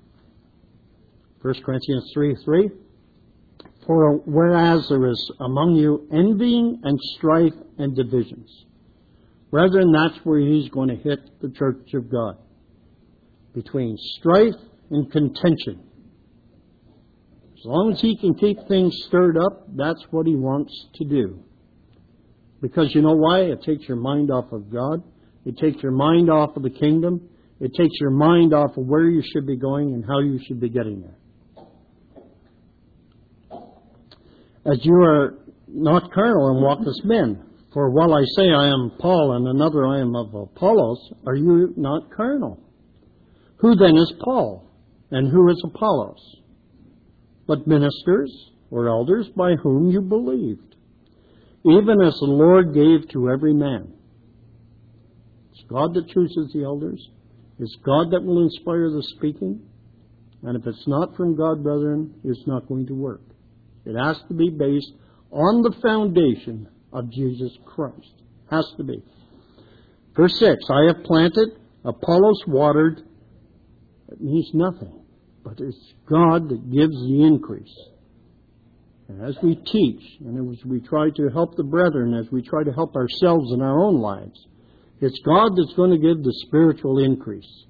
1 Corinthians 3:3. For whereas there is among you envying and strife and divisions. Brethren, that's where he's going to hit the Church of God. Between strife and contention. As long as he can keep things stirred up, that's what he wants to do. Because you know why? It takes your mind off of God. It takes your mind off of the kingdom. It takes your mind off of where you should be going and how you should be getting there. As you are not carnal and walk as men. For while I say I am Paul and another I am of Apollos, are you not carnal? Who then is Paul? And who is Apollos? But ministers or elders by whom you believed, even as the Lord gave to every man. It's God that chooses the elders. It's God that will inspire the speaking. And if it's not from God, brethren, it's not going to work. It has to be based on the foundation of Jesus Christ. Has to be. Verse 6, I have planted, Apollos watered. It means nothing. But it's God that gives the increase. And as we teach, and as we try to help the brethren, as we try to help ourselves in our own lives, it's God that's going to give the spiritual increase.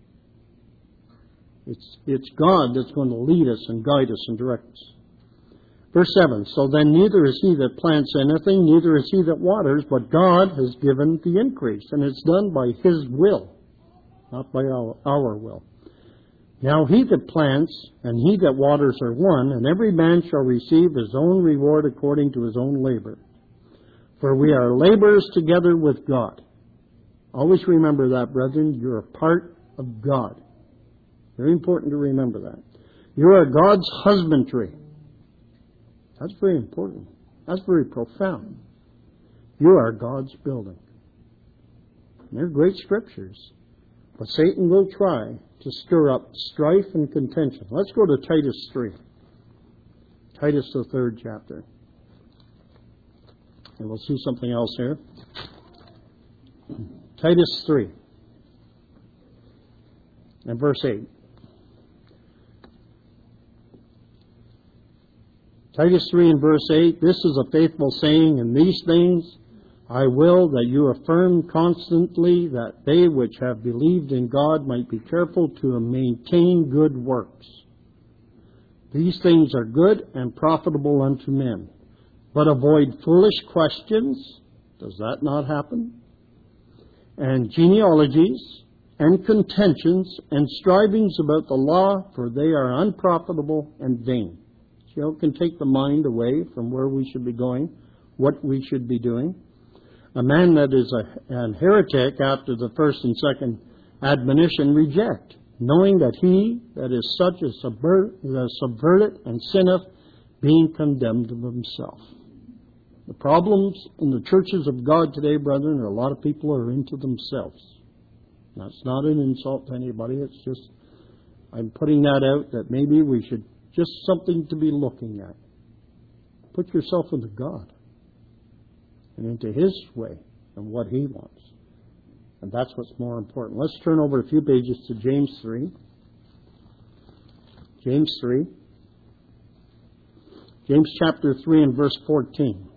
It's God that's going to lead us and guide us and direct us. Verse 7, so then neither is he that plants anything, neither is he that waters, but God has given the increase. And it's done by his will, not by our will. Now he that plants and he that waters are one, and every man shall receive his own reward according to his own labor. For we are laborers together with God. Always remember that, brethren. You're a part of God. Very important to remember that. You are God's husbandry. That's very important. That's very profound. You are God's building. And they're great scriptures. But Satan will try to stir up strife and contention. Let's go to Titus 3. Titus, the 3rd chapter. And we'll see something else here. Titus 3 and verse 8. Titus 3 and verse 8, this is a faithful saying, and these things I will that you affirm constantly that they which have believed in God might be careful to maintain good works. These things are good and profitable unto men. But avoid foolish questions. Does that not happen? And genealogies and contentions and strivings about the law, for they are unprofitable and vain. See how it can take the mind away from where we should be going, what we should be doing. A man that is an heretic after the first and second admonition reject, knowing that he that is such is subverted and sinneth, being condemned of himself. The problems in the churches of God today, brethren, are a lot of people are into themselves. That's not an insult to anybody. It's just, I'm putting that out that maybe we should, just something to be looking at. Put yourself into God and into His way and what He wants. And that's what's more important. Let's turn over a few pages to James 3. James 3. James chapter 3 and verse 14.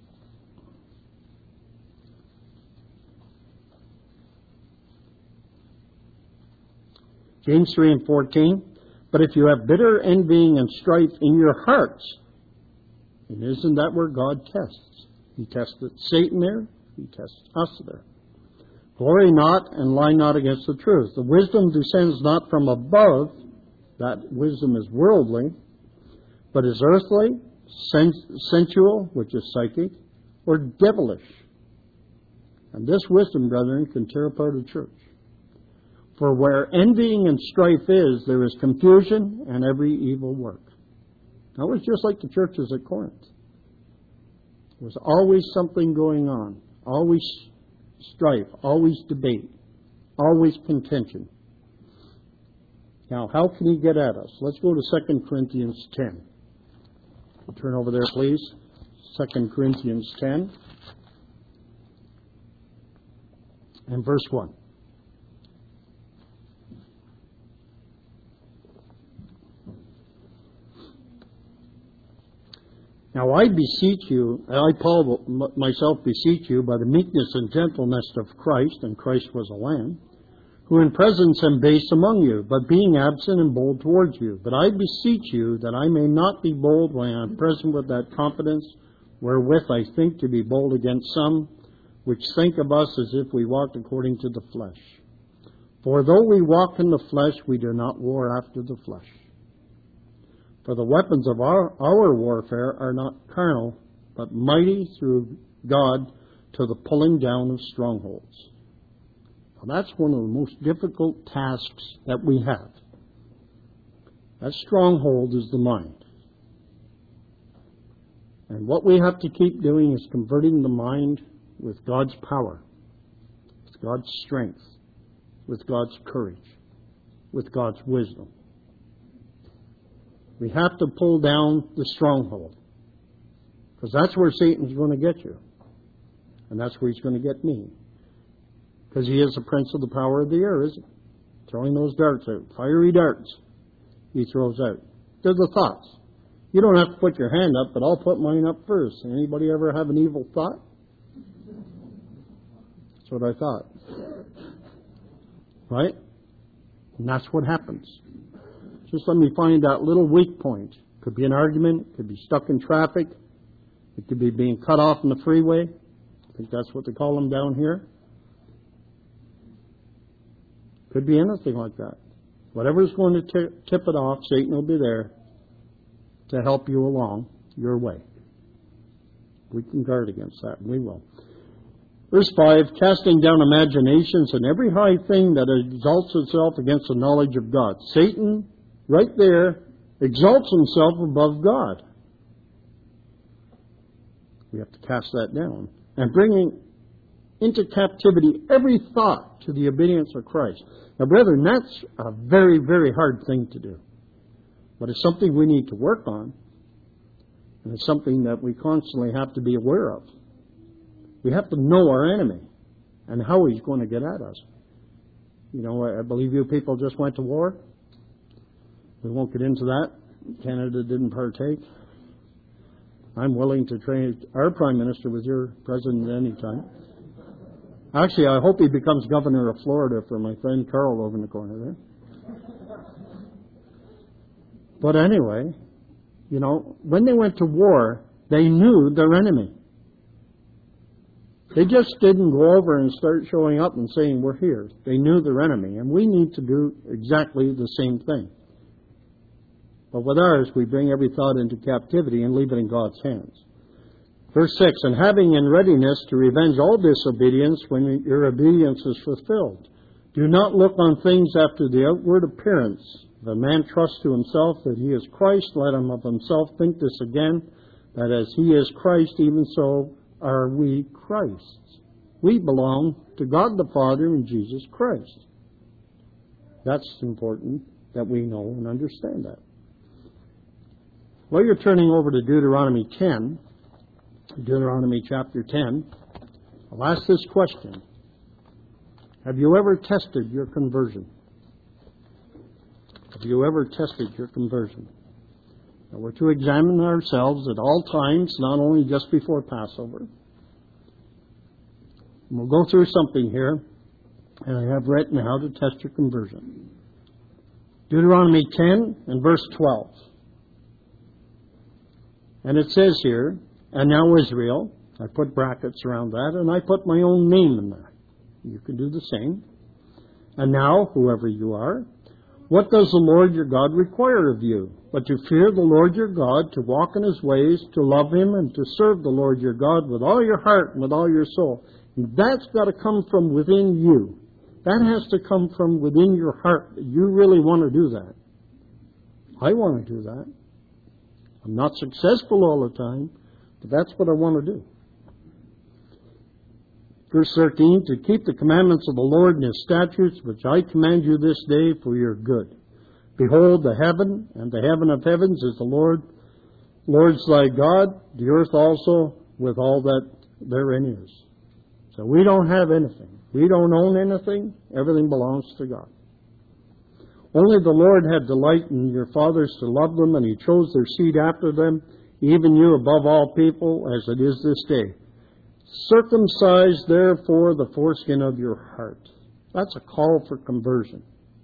James 3 and 14. But if you have bitter envying and strife in your hearts, and isn't that where God tests? He tested Satan there. He tests us there. Glory not and lie not against the truth. The wisdom descends not from above. That wisdom is worldly, but is earthly, sensual, which is psychic, or devilish. And this wisdom, brethren, can tear apart a church. For where envying and strife is, there is confusion and every evil work. That was just like the churches at Corinth. There was always something going on. Always strife. Always debate. Always contention. Now, how can he get at us? Let's go to 2 Corinthians 10. Turn over there, please. 2 Corinthians 10 and verse 1. Now I beseech you, I, Paul, myself beseech you, by the meekness and gentleness of Christ, and Christ was a lamb, who in presence am base among you, but being absent am bold towards you. But I beseech you that I may not be bold when I am present with that confidence, wherewith I think to be bold against some, which think of us as if we walked according to the flesh. For though we walk in the flesh, we do not war after the flesh. For the weapons of our warfare are not carnal, but mighty through God to the pulling down of strongholds. Now that's one of the most difficult tasks that we have. That stronghold is the mind. And what we have to keep doing is converting the mind with God's power, with God's strength, with God's courage, with God's wisdom. We have to pull down the stronghold. Because that's where Satan's going to get you. And that's where he's going to get me. Because he is the prince of the power of the air, isn't he? Throwing those darts out. Fiery darts he throws out. They're the thoughts. You don't have to put your hand up, but I'll put mine up first. Anybody ever have an evil thought? That's what I thought. Right? And that's what happens. Just let me find that little weak point. Could be an argument. Could be stuck in traffic. It could be being cut off in the freeway. I think that's what they call them down here. Could be anything like that. Whatever's going to tip it off, Satan will be there to help you along your way. We can guard against that, and we will. Verse 5, casting down imaginations and every high thing that exalts itself against the knowledge of God. Satan, right there, exalts himself above God. We have to cast that down. And bringing into captivity every thought to the obedience of Christ. Now, brethren, that's a very, very hard thing to do. But it's something we need to work on. And it's something that we constantly have to be aware of. We have to know our enemy and how he's going to get at us. You know, I believe you people just went to war. We won't get into that. Canada didn't partake. I'm willing to trade our Prime Minister with your President any time. Actually, I hope he becomes Governor of Florida for my friend Carl over in the corner there. But anyway, when they went to war, they knew their enemy. They just didn't go over and start showing up and saying, we're here. They knew their enemy, and we need to do exactly the same thing. But with ours, we bring every thought into captivity and leave it in God's hands. Verse 6, and having in readiness to revenge all disobedience when your obedience is fulfilled. Do not look on things after the outward appearance. If a man trusts to himself that he is Christ, let him of himself think this again, that as he is Christ, even so are we Christ's. We belong to God the Father and Jesus Christ. That's important that we know and understand that. While you're turning over to Deuteronomy chapter 10, I'll ask this question. Have you ever tested your conversion? Have you ever tested your conversion? Now, we're to examine ourselves at all times, not only just before Passover. And we'll go through something here, and I have written how to test your conversion. Deuteronomy 10 and verse 12. And it says here, and now Israel, I put brackets around that, and I put my own name in there. You can do the same. And now, whoever you are, what does the Lord your God require of you? But to fear the Lord your God, to walk in his ways, to love him, and to serve the Lord your God with all your heart and with all your soul. And that's got to come from within you. That has to come from within your heart. You really want to do that. I want to do that. I'm not successful all the time, but that's what I want to do. Verse 13, to keep the commandments of the Lord and his statutes, which I command you this day for your good. Behold, the heaven and the heaven of heavens is the Lord's thy God, the earth also with all that therein is. So we don't have anything. We don't own anything. Everything belongs to God. Only the Lord had delight in your fathers to love them, and he chose their seed after them, even you above all people, as it is this day. Circumcise therefore the foreskin of your heart. That's a call for conversion.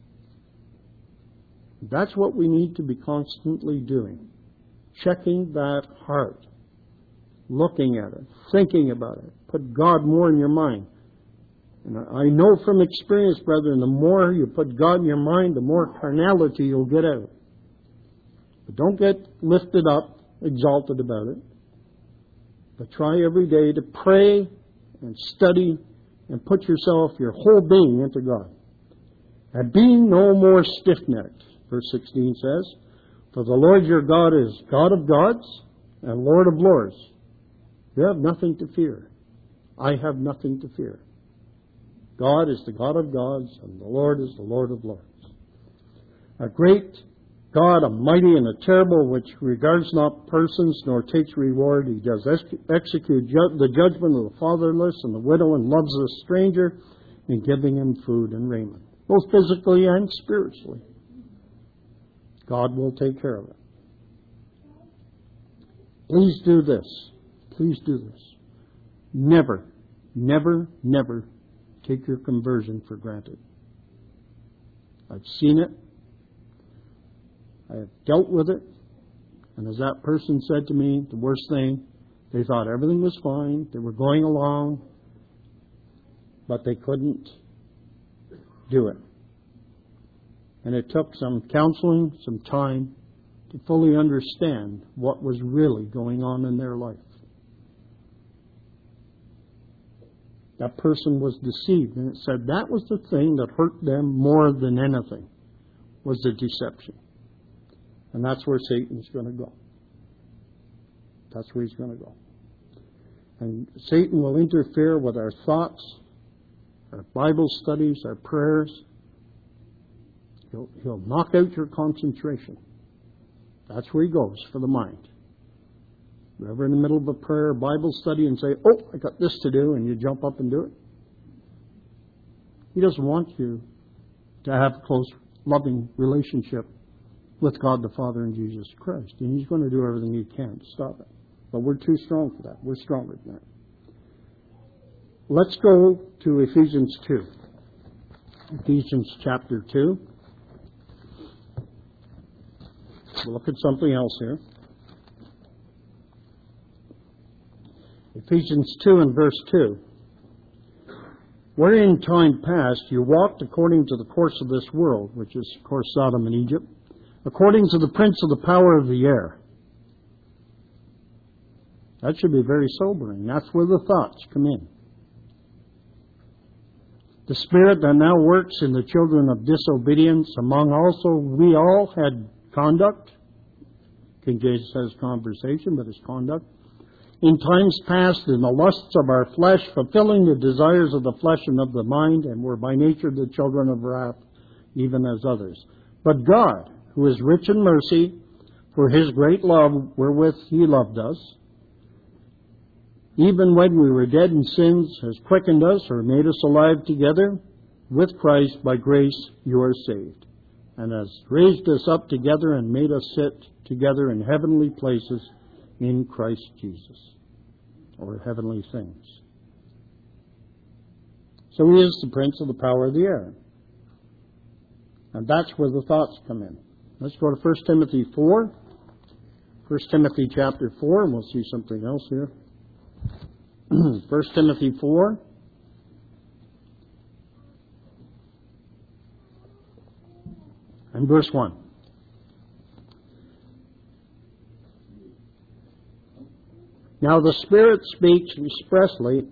That's what we need to be constantly doing. Checking that heart. Looking at it. Thinking about it. Put God more in your mind. And I know from experience, brethren, the more you put God in your mind, the more carnality you'll get out. But don't get lifted up, exalted about it. But try every day to pray and study and put yourself, your whole being, into God. And be no more stiff-necked, verse 16 says, for the Lord your God is God of gods and Lord of lords. You have nothing to fear. I have nothing to fear. God is the God of gods, and the Lord is the Lord of lords. A great God, a mighty and a terrible, which regards not persons nor takes reward. He does execute the judgment of the fatherless and the widow, and loves the stranger in giving him food and raiment, both physically and spiritually. God will take care of it. Please do this. Please do this. Never, never, never take your conversion for granted. I've seen it. I have dealt with it. And as that person said to me, the worst thing, they thought everything was fine. They were going along. But they couldn't do it. And it took some counseling, some time to fully understand what was really going on in their life. That person was deceived, and it said that was the thing that hurt them more than anything, was the deception. And that's where Satan's going to go. That's where he's going to go. And Satan will interfere with our thoughts, our Bible studies, our prayers. He'll knock out your concentration. That's where he goes for the mind. You're ever in the middle of a prayer, Bible study, and say, oh, I got this to do, and you jump up and do it? He doesn't want you to have a close, loving relationship with God the Father and Jesus Christ. And he's going to do everything he can to stop it. But we're too strong for that. We're stronger than that. Let's go to Ephesians 2. Ephesians chapter 2. We'll look at something else here. Ephesians 2 and verse 2. Wherein in time past you walked according to the course of this world, which is, of course, Sodom and Egypt, according to the prince of the power of the air. That should be very sobering. That's where the thoughts come in. The spirit that now works in the children of disobedience, among also we all had conduct. King James says conversation, but it's conduct. In times past, in the lusts of our flesh, fulfilling the desires of the flesh and of the mind, and were by nature the children of wrath, even as others. But God, who is rich in mercy, for His great love wherewith He loved us, even when we were dead in sins, has quickened us, or made us alive together with Christ. By grace you are saved, and has raised us up together and made us sit together in heavenly places in Christ Jesus, or heavenly things. So He is the prince of the power of the air. And that's where the thoughts come in. Let's go to 1 Timothy 4. 1 Timothy chapter 4, and we'll see something else here. 1 Timothy 4. And verse 1. Now the Spirit speaks expressly,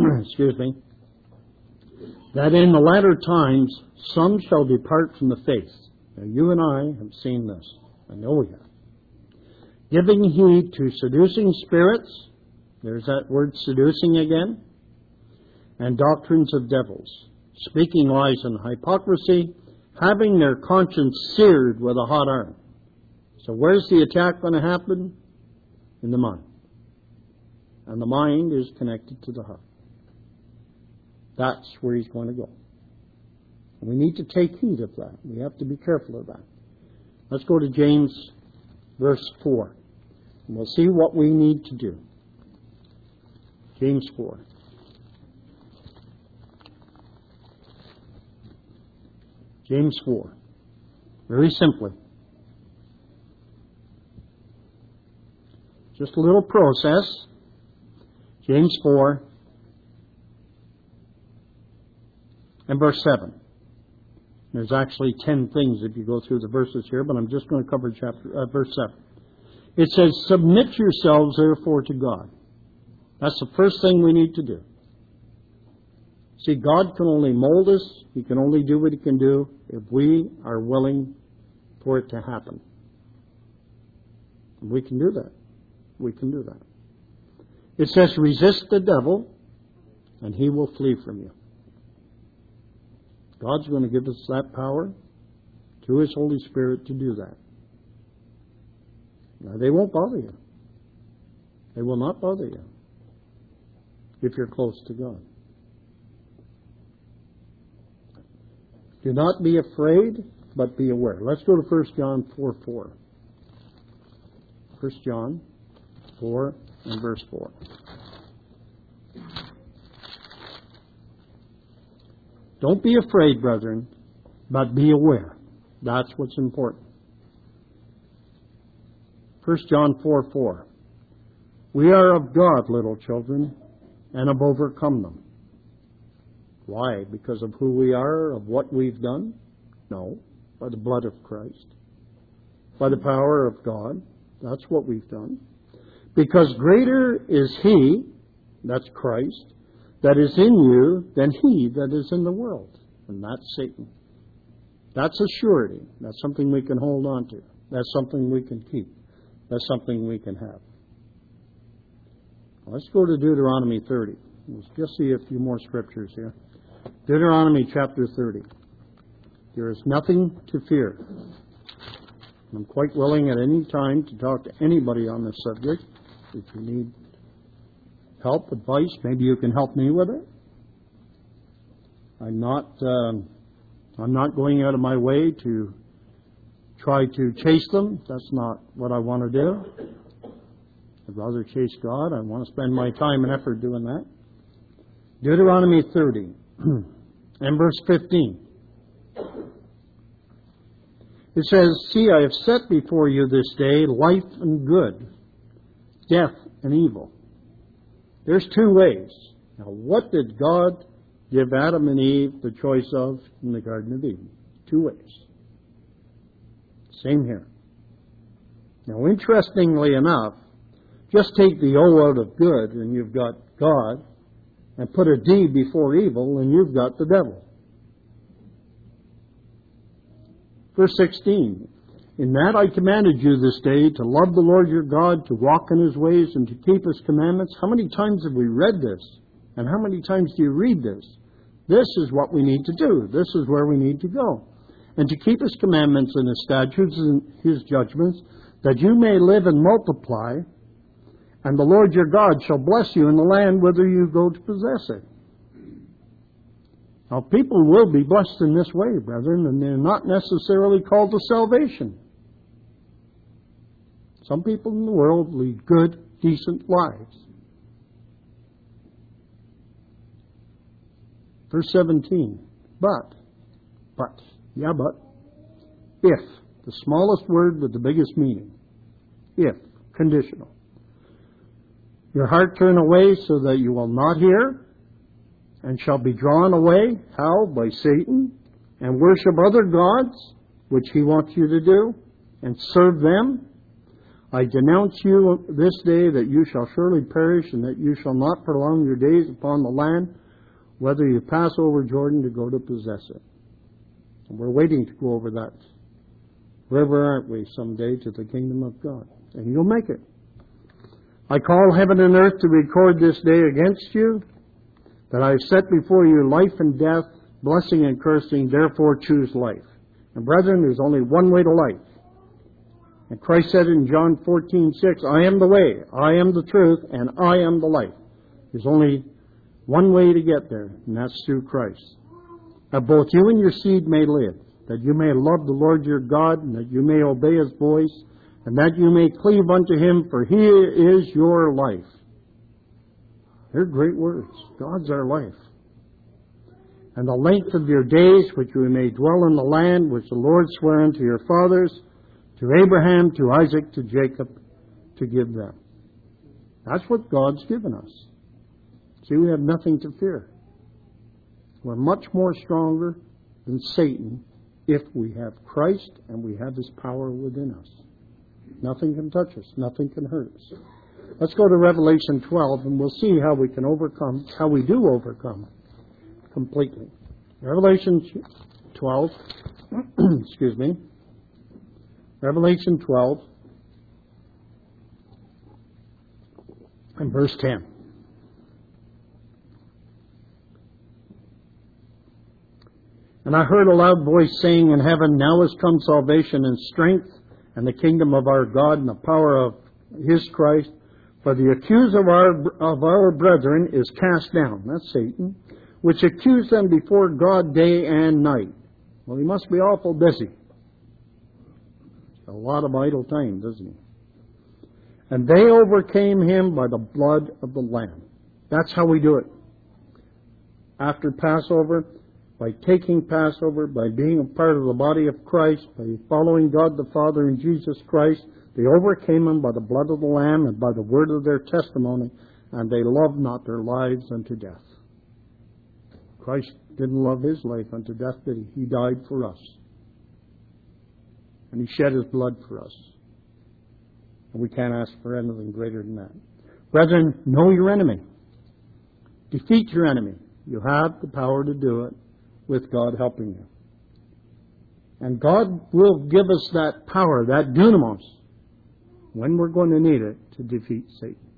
that in the latter times some shall depart from the faith. Now you and I have seen this. I know we have. Giving heed to seducing spirits, there's that word seducing again, and doctrines of devils, speaking lies and hypocrisy, having their conscience seared with a hot iron. So where's the attack going to happen? In the mind. And the mind is connected to the heart. That's where he's going to go. And we need to take heed of that. We have to be careful of that. Let's go to James verse 4. And we'll see what we need to do. James 4. James 4. Very simply. Just a little process. James 4 and verse 7. There's actually 10 things if you go through the verses here, but I'm just going to cover verse 7. It says, submit yourselves therefore to God. That's the first thing we need to do. See, God can only mold us. He can only do what He can do if we are willing for it to happen. And we can do that. We can do that. It says, resist the devil, and he will flee from you. God's going to give us that power through His Holy Spirit to do that. Now, they won't bother you. They will not bother you if you're close to God. Do not be afraid, but be aware. Let's go to 1 John 4:4. 1 John 4 and verse 4. Don't be afraid, brethren, but be aware. That's what's important. 1 John 4:4. We are of God, little children, and have overcome them. Why? Because of who we are, of what we've done? No. By the blood of Christ. By the power of God. That's what we've done. Because greater is He, that's Christ, that is in you than he that is in the world. And that's Satan. That's a surety. That's something we can hold on to. That's something we can keep. That's something we can have. Let's go to Deuteronomy 30. Let's just see a few more scriptures here. Deuteronomy chapter 30. There is nothing to fear. I'm quite willing at any time to talk to anybody on this subject. If you need help, advice, maybe you can help me with it. I'm not going out of my way to try to chase them. That's not what I want to do. If I'd rather chase God. I want to spend my time and effort doing that. Deuteronomy 30 and verse 15. It says, "See, I have set before you this day life and good, death and evil." There's two ways. Now, what did God give Adam and Eve the choice of in the Garden of Eden? Two ways. Same here. Now, interestingly enough, just take the O out of good and you've got God, and put a D before evil and you've got the devil. Verse 16, "In that I commanded you this day to love the Lord your God, to walk in His ways, and to keep His commandments." How many times have we read this? And how many times do you read this? This is what we need to do. This is where we need to go. "And to keep His commandments and His statutes and His judgments, that you may live and multiply, and the Lord your God shall bless you in the land whither you go to possess it." Now, people will be blessed in this way, brethren, and they're not necessarily called to salvation. Some people in the world lead good, decent lives. Verse 17, but, if, the smallest word with the biggest meaning, if, conditional. "Your heart turn away so that you will not hear, and shall be drawn away," how? By Satan, "and worship other gods, which he wants you to do, and serve them. I denounce you this day that you shall surely perish, and that you shall not prolong your days upon the land, whether you pass over Jordan to go to possess it." And we're waiting to go over that river, aren't we, someday to the kingdom of God. And you'll make it. "I call heaven and earth to record this day against you, that I have set before you life and death, blessing and cursing, therefore choose life." And brethren, there's only one way to life. And Christ said in John 14:6, "I am the way, I am the truth, and I am the life." There's only one way to get there, and that's through Christ. "That both you and your seed may live, that you may love the Lord your God, and that you may obey His voice, and that you may cleave unto Him, for He is your life." They're great words. God's our life. "And the length of your days, which we may dwell in the land which the Lord sware unto your fathers, to Abraham, to Isaac, to Jacob, to give them." That's what God's given us. See, we have nothing to fear. We're much more stronger than Satan if we have Christ and we have His power within us. Nothing can touch us. Nothing can hurt us. Let's go to Revelation 12 and we'll see how we can overcome, how we do overcome completely. Revelation 12, excuse me. Revelation 12 and verse 10. "And I heard a loud voice saying in heaven, Now is come salvation and strength, and the kingdom of our God and the power of His Christ. For the accuser of our brethren is cast down," that's Satan, "which accused them before God day and night." Well, he must be awful busy. A lot of idle time, doesn't he? "And they overcame him by the blood of the Lamb." That's how we do it. After Passover, by taking Passover, by being a part of the body of Christ, by following God the Father and Jesus Christ, they overcame Him by the blood of the Lamb and by the word of their testimony, and they loved not their lives unto death. Christ didn't love His life unto death, did He? He died for us. And He shed His blood for us. And we can't ask for anything greater than that. Brethren, know your enemy. Defeat your enemy. You have the power to do it with God helping you. And God will give us that power, that dunamis, when we're going to need it to defeat Satan.